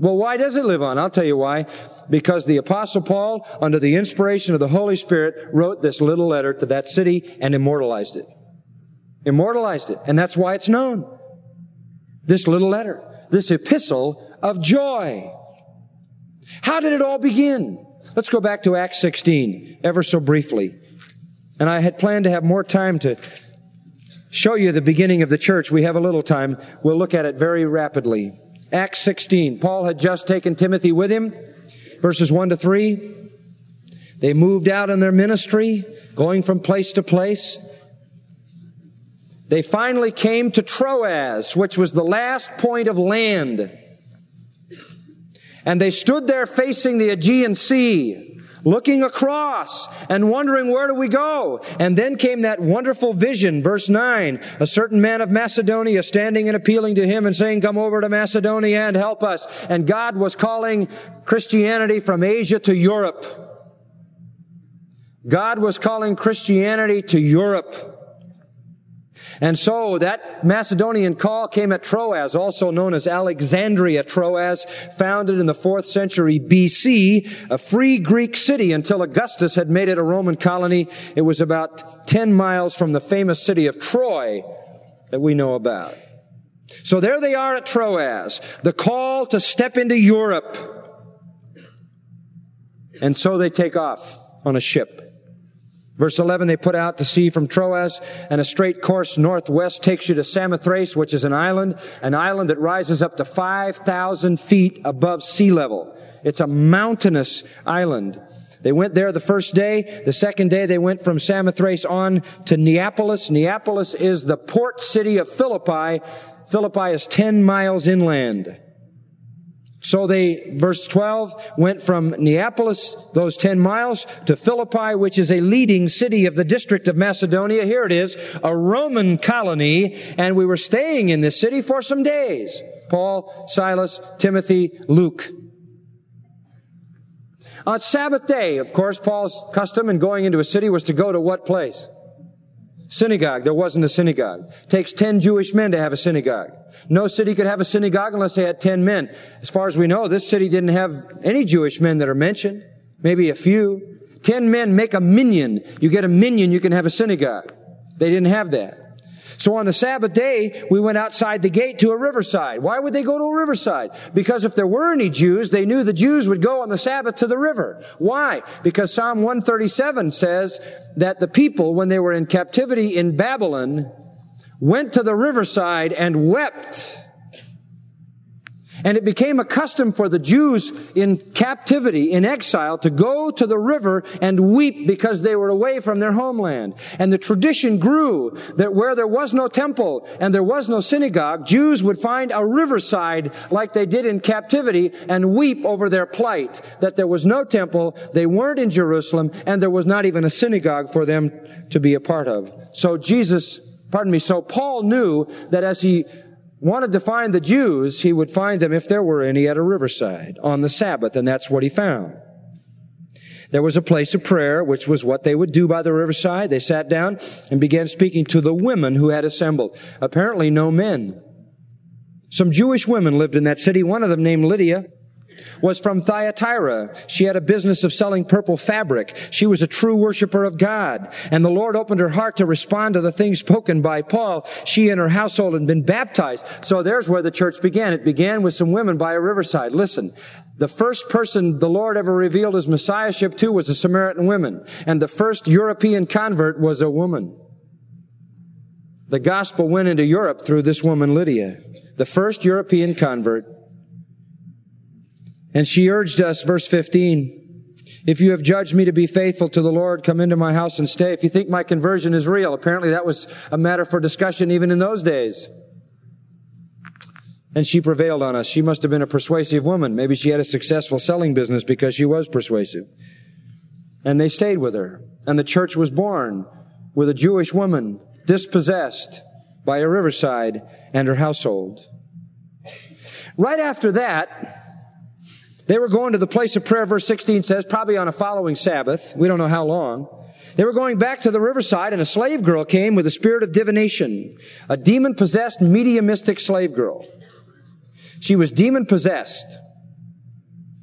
Well, why does it live on? I'll tell you why. Because the Apostle Paul, under the inspiration of the Holy Spirit, wrote this little letter to that city and immortalized it. Immortalized it. And that's why it's known. This little letter. This epistle of joy. How did it all begin? Let's go back to Acts sixteen, ever so briefly. And I had planned to have more time to show you the beginning of the church. We have a little time. We'll look at it very rapidly. Acts sixteen. Paul had just taken Timothy with him. Verses one to three. They moved out in their ministry, going from place to place. They finally came to Troas, which was the last point of land. And they stood there facing the Aegean Sea, looking across and wondering, where do we go? And then came that wonderful vision, verse nine. A certain man of Macedonia standing and appealing to him and saying, come over to Macedonia and help us. And God was calling Christianity from Asia to Europe. God was calling Christianity to Europe. And so that Macedonian call came at Troas, also known as Alexandria. Troas, founded in the fourth century B C, a free Greek city until Augustus had made it a Roman colony. It was about ten miles from the famous city of Troy that we know about. So there they are at Troas, the call to step into Europe. And so they take off on a ship. Verse eleven, they put out to sea from Troas, and a straight course northwest takes you to Samothrace, which is an island, an island that rises up to five thousand feet above sea level. It's a mountainous island. They went there the first day. The second day, they went from Samothrace on to Neapolis. Neapolis is the port city of Philippi. Philippi is ten miles inland. So they, verse twelve, went from Neapolis, those ten miles, to Philippi, which is a leading city of the district of Macedonia. Here it is, a Roman colony, and we were staying in this city for some days. Paul, Silas, Timothy, Luke. On Sabbath day, of course, Paul's custom in going into a city was to go to what place? Synagogue. There wasn't a synagogue. It takes ten Jewish men to have a synagogue. No city could have a synagogue unless they had ten men. As far as we know, this city didn't have any Jewish men that are mentioned. Maybe a few. Ten men make a minyan. You get a minyan, you can have a synagogue. They didn't have that. So on the Sabbath day, we went outside the gate to a riverside. Why would they go to a riverside? Because if there were any Jews, they knew the Jews would go on the Sabbath to the river. Why? Because Psalm one thirty-seven says that the people, when they were in captivity in Babylon, went to the riverside and wept. And it became a custom for the Jews in captivity, in exile, to go to the river and weep because they were away from their homeland. And the tradition grew that where there was no temple and there was no synagogue, Jews would find a riverside like they did in captivity and weep over their plight, that there was no temple, they weren't in Jerusalem, and there was not even a synagogue for them to be a part of. So Jesus, pardon me, so Paul knew that as he wanted to find the Jews, he would find them, if there were any, at a riverside on the Sabbath, and that's what he found. There was a place of prayer, which was what they would do by the riverside. They sat down and began speaking to the women who had assembled. Apparently no men. Some Jewish women lived in that city. One of them, named Lydia, was from Thyatira. She had a business of selling purple fabric. She was a true worshiper of God. And the Lord opened her heart to respond to the things spoken by Paul. She and her household had been baptized. So there's where the church began. It began with some women by a riverside. Listen, the first person the Lord ever revealed his messiahship to was a Samaritan woman. And the first European convert was a woman. The gospel went into Europe through this woman, Lydia, the first European convert. And she urged us, verse fifteen, if you have judged me to be faithful to the Lord, come into my house and stay. If you think my conversion is real, apparently that was a matter for discussion even in those days. And she prevailed on us. She must have been a persuasive woman. Maybe she had a successful selling business because she was persuasive. And they stayed with her. And the church was born with a Jewish woman dispossessed by a riverside and her household. Right after that, they were going to the place of prayer, verse sixteen says, probably on a following Sabbath. We don't know how long. They were going back to the riverside, and a slave girl came with a spirit of divination, a demon-possessed, mediumistic slave girl. She was demon-possessed.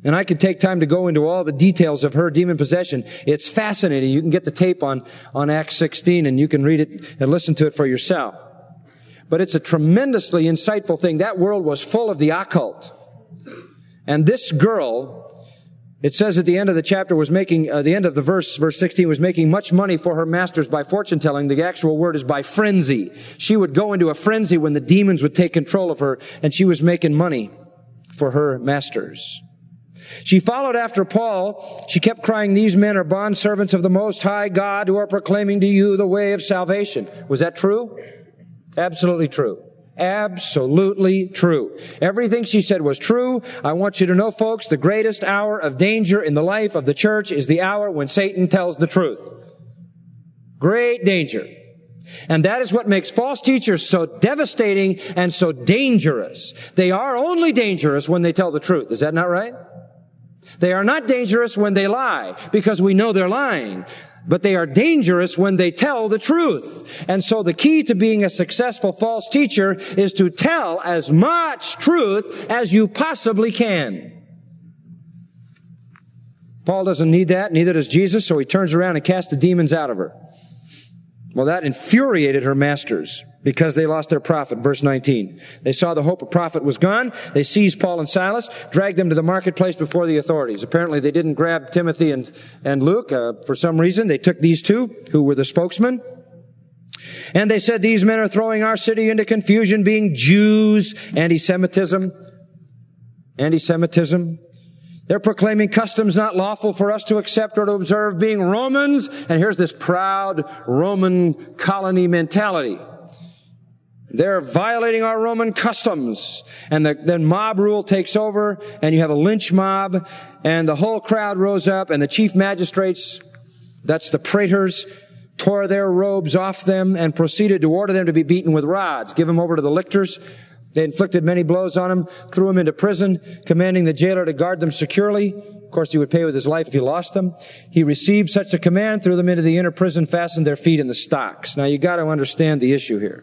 And I could take time to go into all the details of her demon possession. It's fascinating. You can get the tape on, on Acts sixteen and you can read it and listen to it for yourself. But it's a tremendously insightful thing. That world was full of the occult. And this girl, it says at the end of the chapter, was making, uh, the end of the verse, verse sixteen, was making much money for her masters by fortune telling. The actual word is by frenzy. She would go into a frenzy when the demons would take control of her, and she was making money for her masters. She followed after Paul. She kept crying, "These men are bondservants of the Most High God who are proclaiming to you the way of salvation." Was that true? Absolutely true. Absolutely true. Everything she said was true. I want you to know, folks, the greatest hour of danger in the life of the church is the hour when Satan tells the truth. Great danger. And that is what makes false teachers so devastating and so dangerous. They are only dangerous when they tell the truth. Is that not right? They are not dangerous when they lie, because we know they're lying. But they are dangerous when they tell the truth. And so the key to being a successful false teacher is to tell as much truth as you possibly can. Paul doesn't need that, neither does Jesus, so he turns around and casts the demons out of her. Well, that infuriated her masters because they lost their prophet. Verse nineteen. They saw the hope of prophet was gone. They seized Paul and Silas, dragged them to the marketplace before the authorities. Apparently they didn't grab Timothy and, and Luke. Uh, for some reason, they took these two, who were the spokesmen. And they said, "These men are throwing our city into confusion, being Jews." Anti-Semitism. Anti-Semitism. They're proclaiming customs not lawful for us to accept or to observe, being Romans. And here's this proud Roman colony mentality. They're violating our Roman customs. And the, then mob rule takes over, and you have a lynch mob, and the whole crowd rose up, and the chief magistrates, that's the praetors, tore their robes off them and proceeded to order them to be beaten with rods, give them over to the lictors. They inflicted many blows on him, threw him into prison, commanding the jailer to guard them securely. Of course, he would pay with his life if he lost them. He received such a command, threw them into the inner prison, fastened their feet in the stocks. Now, you got to understand the issue here.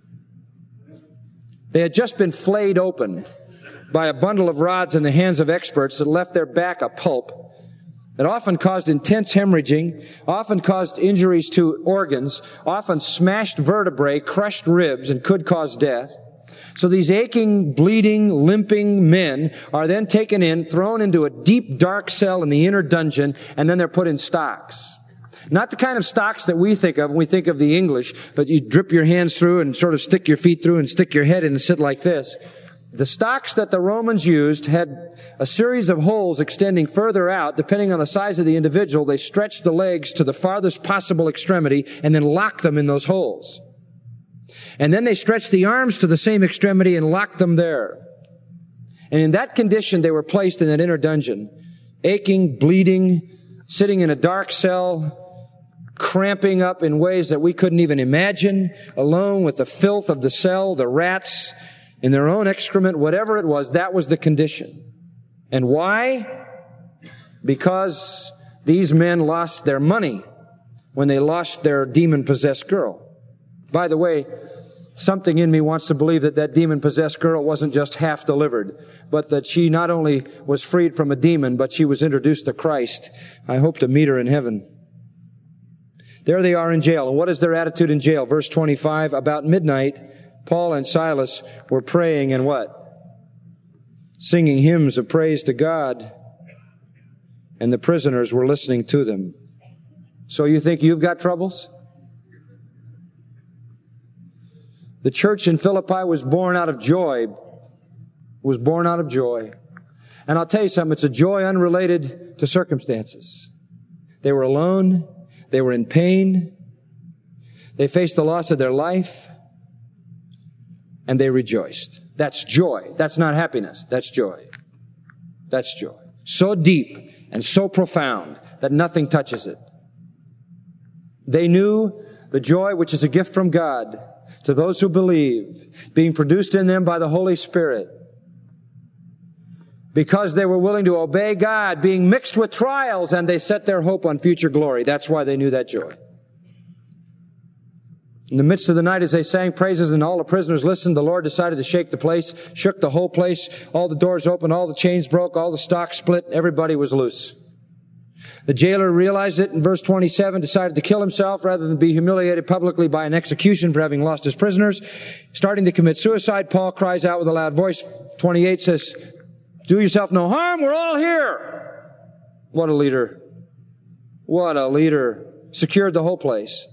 They had just been flayed open by a bundle of rods in the hands of experts that left their back a pulp. It often caused intense hemorrhaging, often caused injuries to organs, often smashed vertebrae, crushed ribs, and could cause death. So these aching, bleeding, limping men are then taken in, thrown into a deep, dark cell in the inner dungeon, and then they're put in stocks. Not the kind of stocks that we think of when we think of the English, but you drip your hands through and sort of stick your feet through and stick your head in and sit like this. The stocks that the Romans used had a series of holes extending further out. Depending on the size of the individual, they stretched the legs to the farthest possible extremity and then locked them in those holes. And then they stretched the arms to the same extremity and locked them there. And in that condition, they were placed in that inner dungeon, aching, bleeding, sitting in a dark cell, cramping up in ways that we couldn't even imagine, alone with the filth of the cell, the rats, in their own excrement, whatever it was, that was the condition. And why? Because these men lost their money when they lost their demon-possessed girl. By the way, something in me wants to believe that that demon-possessed girl wasn't just half delivered, but that she not only was freed from a demon, but she was introduced to Christ. I hope to meet her in heaven. There they are in jail. And what is their attitude in jail? Verse twenty-five, about midnight, Paul and Silas were praying and what? Singing hymns of praise to God. And the prisoners were listening to them. So you think you've got troubles? The church in Philippi was born out of joy. Was born out of joy. And I'll tell you something, it's a joy unrelated to circumstances. They were alone. They were in pain. They faced the loss of their life. And they rejoiced. That's joy. That's not happiness. That's joy. That's joy. So deep and so profound that nothing touches it. They knew the joy which is a gift from God to those who believe, being produced in them by the Holy Spirit. Because they were willing to obey God, being mixed with trials, and they set their hope on future glory. That's why they knew that joy. In the midst of the night, as they sang praises and all the prisoners listened, the Lord decided to shake the place, shook the whole place. All the doors opened, all the chains broke, all the stocks split, everybody was loose. The jailer realized it in verse twenty-seven, decided to kill himself rather than be humiliated publicly by an execution for having lost his prisoners. Starting to commit suicide, Paul cries out with a loud voice. twenty-eight says, do yourself no harm, we're all here. What a leader. What a leader. Secured the whole place.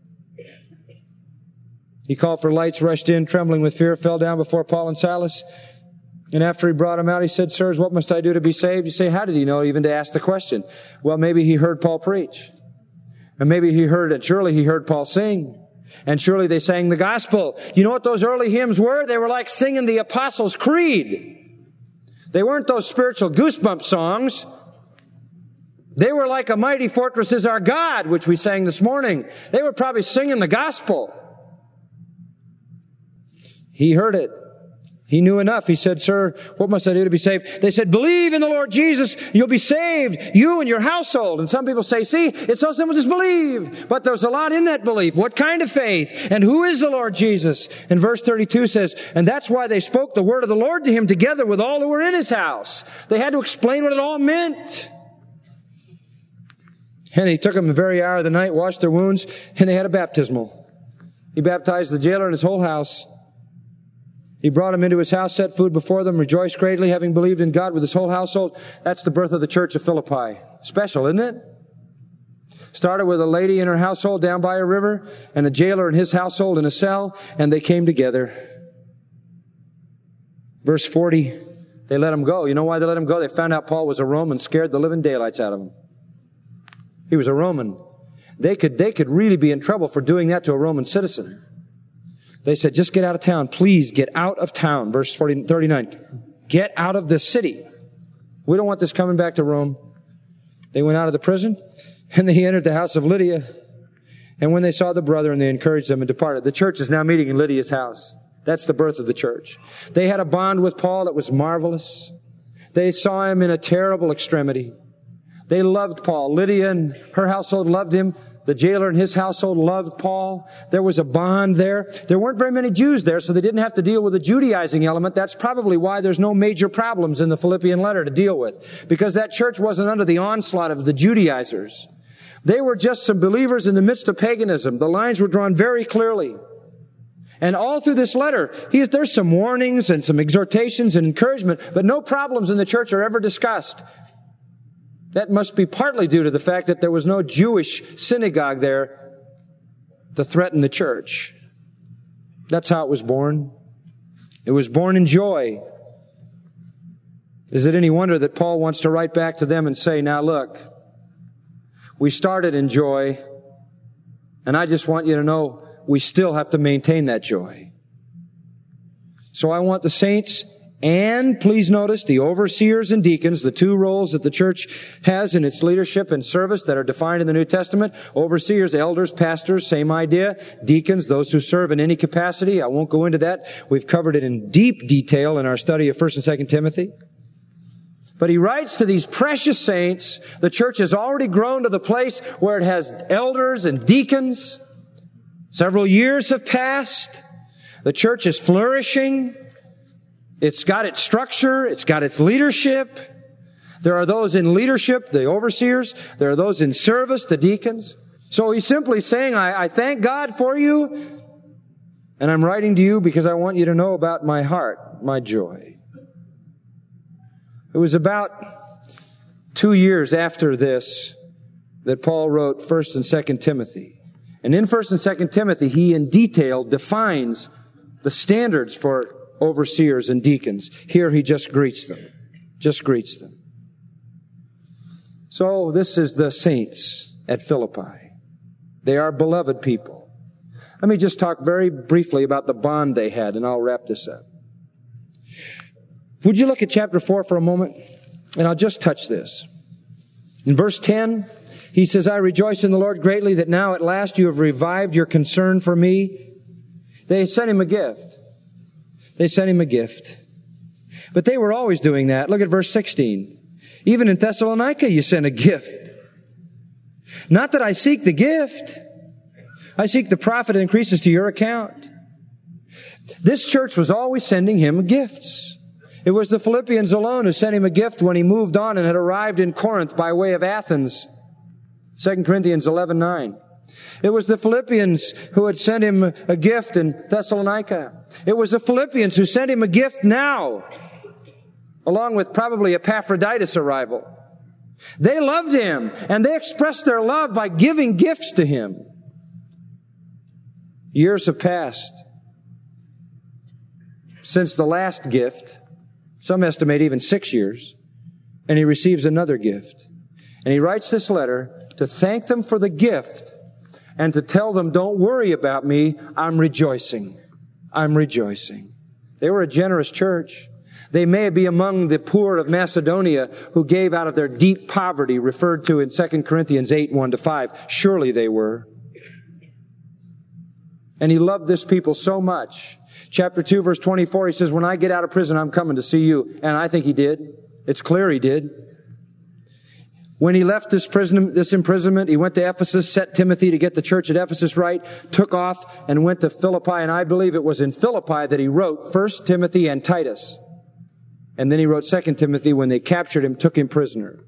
He called for lights, rushed in, trembling with fear, fell down before Paul and Silas. And after he brought him out, he said, sirs, what must I do to be saved? You say, how did he know even to ask the question? Well, maybe he heard Paul preach. And maybe he heard it. Surely he heard Paul sing. And surely they sang the gospel. You know what those early hymns were? They were like singing the Apostles' Creed. They weren't those spiritual goosebump songs. They were like A Mighty Fortress Is Our God, which we sang this morning. They were probably singing the gospel. He heard it. He knew enough. He said, sir, what must I do to be saved? They said, believe in the Lord Jesus. You'll be saved, you and your household. And some people say, see, it's so simple, just believe. But there's a lot in that belief. What kind of faith? And who is the Lord Jesus? And verse thirty-two says, and that's why they spoke the word of the Lord to him together with all who were in his house. They had to explain what it all meant. And he took them the very hour of the night, washed their wounds, and they had a baptismal. He baptized the jailer and his whole house. He brought him into his house, set food before them, rejoiced greatly, having believed in God with his whole household. That's the birth of the church of Philippi. Special, isn't it? Started with a lady in her household down by a river, and a jailer in his household in a cell, and they came together. Verse forty, they let him go. You know why they let him go? They found out Paul was a Roman, scared the living daylights out of him. He was a Roman. They could, they could really be in trouble for doing that to a Roman citizen. They said, just get out of town. Please get out of town. Verse forty, thirty-nine. Get out of the city. We don't want this coming back to Rome. They went out of the prison, and they entered the house of Lydia. And when they saw the brethren, they encouraged them and departed. The church is now meeting in Lydia's house. That's the birth of the church. They had a bond with Paul that was marvelous. They saw him in a terrible extremity. They loved Paul. Lydia and her household loved him. The jailer and his household loved Paul. There was a bond there. There weren't very many Jews there, so they didn't have to deal with the Judaizing element. That's probably why there's no major problems in the Philippian letter to deal with, because that church wasn't under the onslaught of the Judaizers. They were just some believers in the midst of paganism. The lines were drawn very clearly. And all through this letter, he is, there's some warnings and some exhortations and encouragement, but no problems in the church are ever discussed. That must be partly due to the fact that there was no Jewish synagogue there to threaten the church. That's how it was born. It was born in joy. Is it any wonder that Paul wants to write back to them and say, now look, we started in joy, and I just want you to know we still have to maintain that joy. So I want the saints, and please notice the overseers and deacons, the two roles that the church has in its leadership and service that are defined in the New Testament. Overseers, elders, pastors, same idea. Deacons, those who serve in any capacity. I won't go into that. We've covered it in deep detail in our study of First and Second Timothy. But he writes to these precious saints. The church has already grown to the place where it has elders and deacons. Several years have passed. The church is flourishing. It's got its structure. It's got its leadership. There are those in leadership, the overseers. There are those in service, the deacons. So he's simply saying, I, I thank God for you, and I'm writing to you because I want you to know about my heart, my joy. It was about two years after this that Paul wrote First and Second Timothy. And in First and Second Timothy, he in detail defines the standards for overseers and deacons. Here he just greets them. Just greets them. So this is the saints at Philippi. They are beloved people. Let me just talk very briefly about the bond they had, and I'll wrap this up. Would you look at chapter four for a moment? And I'll just touch this. In verse ten, he says, I rejoice in the Lord greatly that now at last you have revived your concern for me. They sent him a gift. They sent him a gift. But they were always doing that. Look at verse sixteen. Even in Thessalonica you sent a gift. Not that I seek the gift. I seek the profit that increases to your account. This church was always sending him gifts. It was the Philippians alone who sent him a gift when he moved on and had arrived in Corinth by way of Athens. Second Corinthians eleven nine. It was the Philippians who had sent him a gift in Thessalonica. It was the Philippians who sent him a gift now, along with probably Epaphroditus' arrival. They loved him, and they expressed their love by giving gifts to him. Years have passed since the last gift. Some estimate even six years. And he receives another gift. And he writes this letter to thank them for the gift and to tell them, don't worry about me. I'm rejoicing. I'm rejoicing. They were a generous church. They may be among the poor of Macedonia who gave out of their deep poverty, referred to in Second Corinthians eight, one to five. Surely they were. And he loved this people so much. Chapter two, verse twenty-four, he says, when I get out of prison, I'm coming to see you. And I think he did. It's clear he did. When he left this prison, this imprisonment, he went to Ephesus, set Timothy to get the church at Ephesus right, took off and went to Philippi. And I believe it was in Philippi that he wrote First Timothy and Titus. And then he wrote Second Timothy when they captured him, took him prisoner.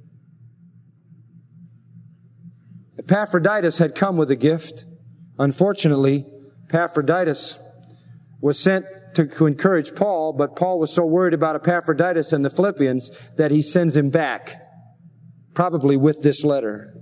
Epaphroditus had come with a gift. Unfortunately, Epaphroditus was sent to encourage Paul, but Paul was so worried about Epaphroditus and the Philippians that he sends him back, probably with this letter.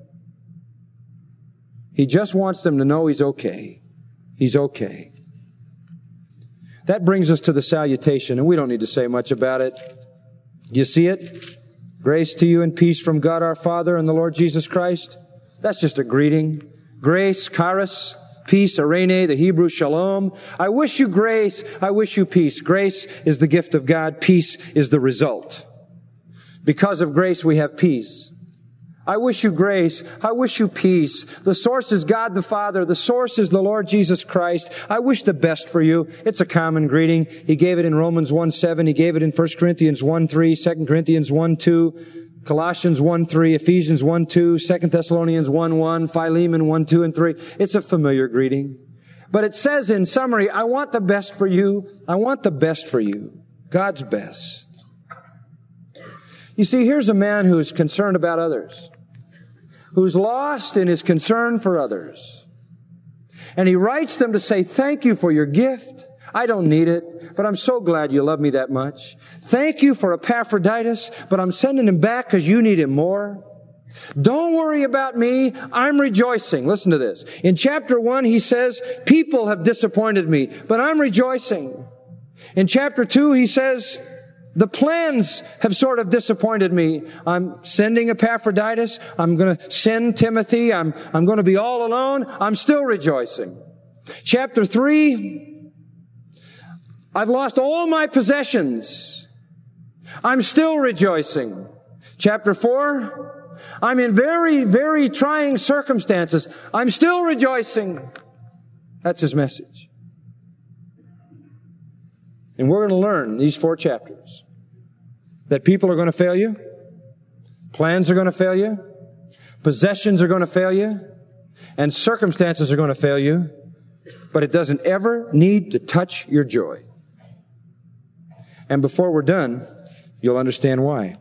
He just wants them to know he's okay. He's okay. That brings us to the salutation, and we don't need to say much about it. Do you see it? Grace to you and peace from God our Father and the Lord Jesus Christ. That's just a greeting. Grace, charis, peace, arene, the Hebrew shalom. I wish you grace. I wish you peace. Grace is the gift of God. Peace is the result. Because of grace, we have peace. I wish you grace. I wish you peace. The source is God the Father. The source is the Lord Jesus Christ. I wish the best for you. It's a common greeting. He gave it in Romans one seven. He gave it in First Corinthians one three, Second Corinthians one two, Colossians one three, Ephesians one two, Second Thessalonians one one, Philemon one two and three. It's a familiar greeting. But it says in summary, I want the best for you. I want the best for you. God's best. You see, here's a man who is concerned about others, who's lost in his concern for others. And he writes them to say, thank you for your gift. I don't need it, but I'm so glad you love me that much. Thank you for Epaphroditus, but I'm sending him back because you need him more. Don't worry about me. I'm rejoicing. Listen to this. In chapter one, he says, people have disappointed me, but I'm rejoicing. In chapter two, he says, the plans have sort of disappointed me. I'm sending Epaphroditus. I'm going to send Timothy. I'm, I'm going to be all alone. I'm still rejoicing. Chapter three, I've lost all my possessions. I'm still rejoicing. Chapter four, I'm in very, very trying circumstances. I'm still rejoicing. That's his message. And we're going to learn these four chapters that people are going to fail you, plans are going to fail you, possessions are going to fail you, and circumstances are going to fail you, but it doesn't ever need to touch your joy. And before we're done, you'll understand why.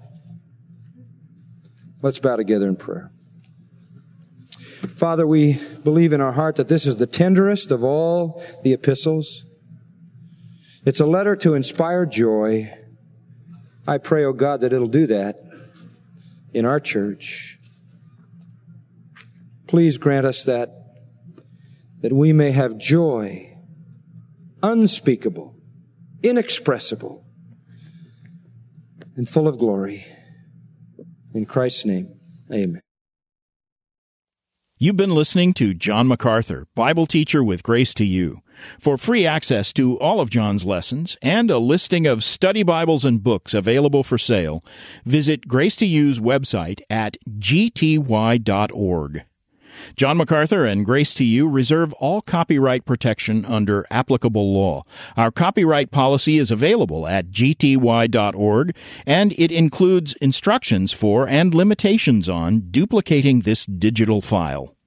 Let's bow together in prayer. Father, we believe in our heart that this is the tenderest of all the epistles. It's a letter to inspire joy. I pray, oh God, that it'll do that in our church. Please grant us that, that we may have joy, unspeakable, inexpressible, and full of glory. In Christ's name, amen. You've been listening to John MacArthur, Bible teacher with Grace to You. For free access to all of John's lessons and a listing of study Bibles and books available for sale, visit Grace to You's website at g t y dot org. John MacArthur and Grace to You reserve all copyright protection under applicable law. Our copyright policy is available at g t y dot org, and it includes instructions for and limitations on duplicating this digital file.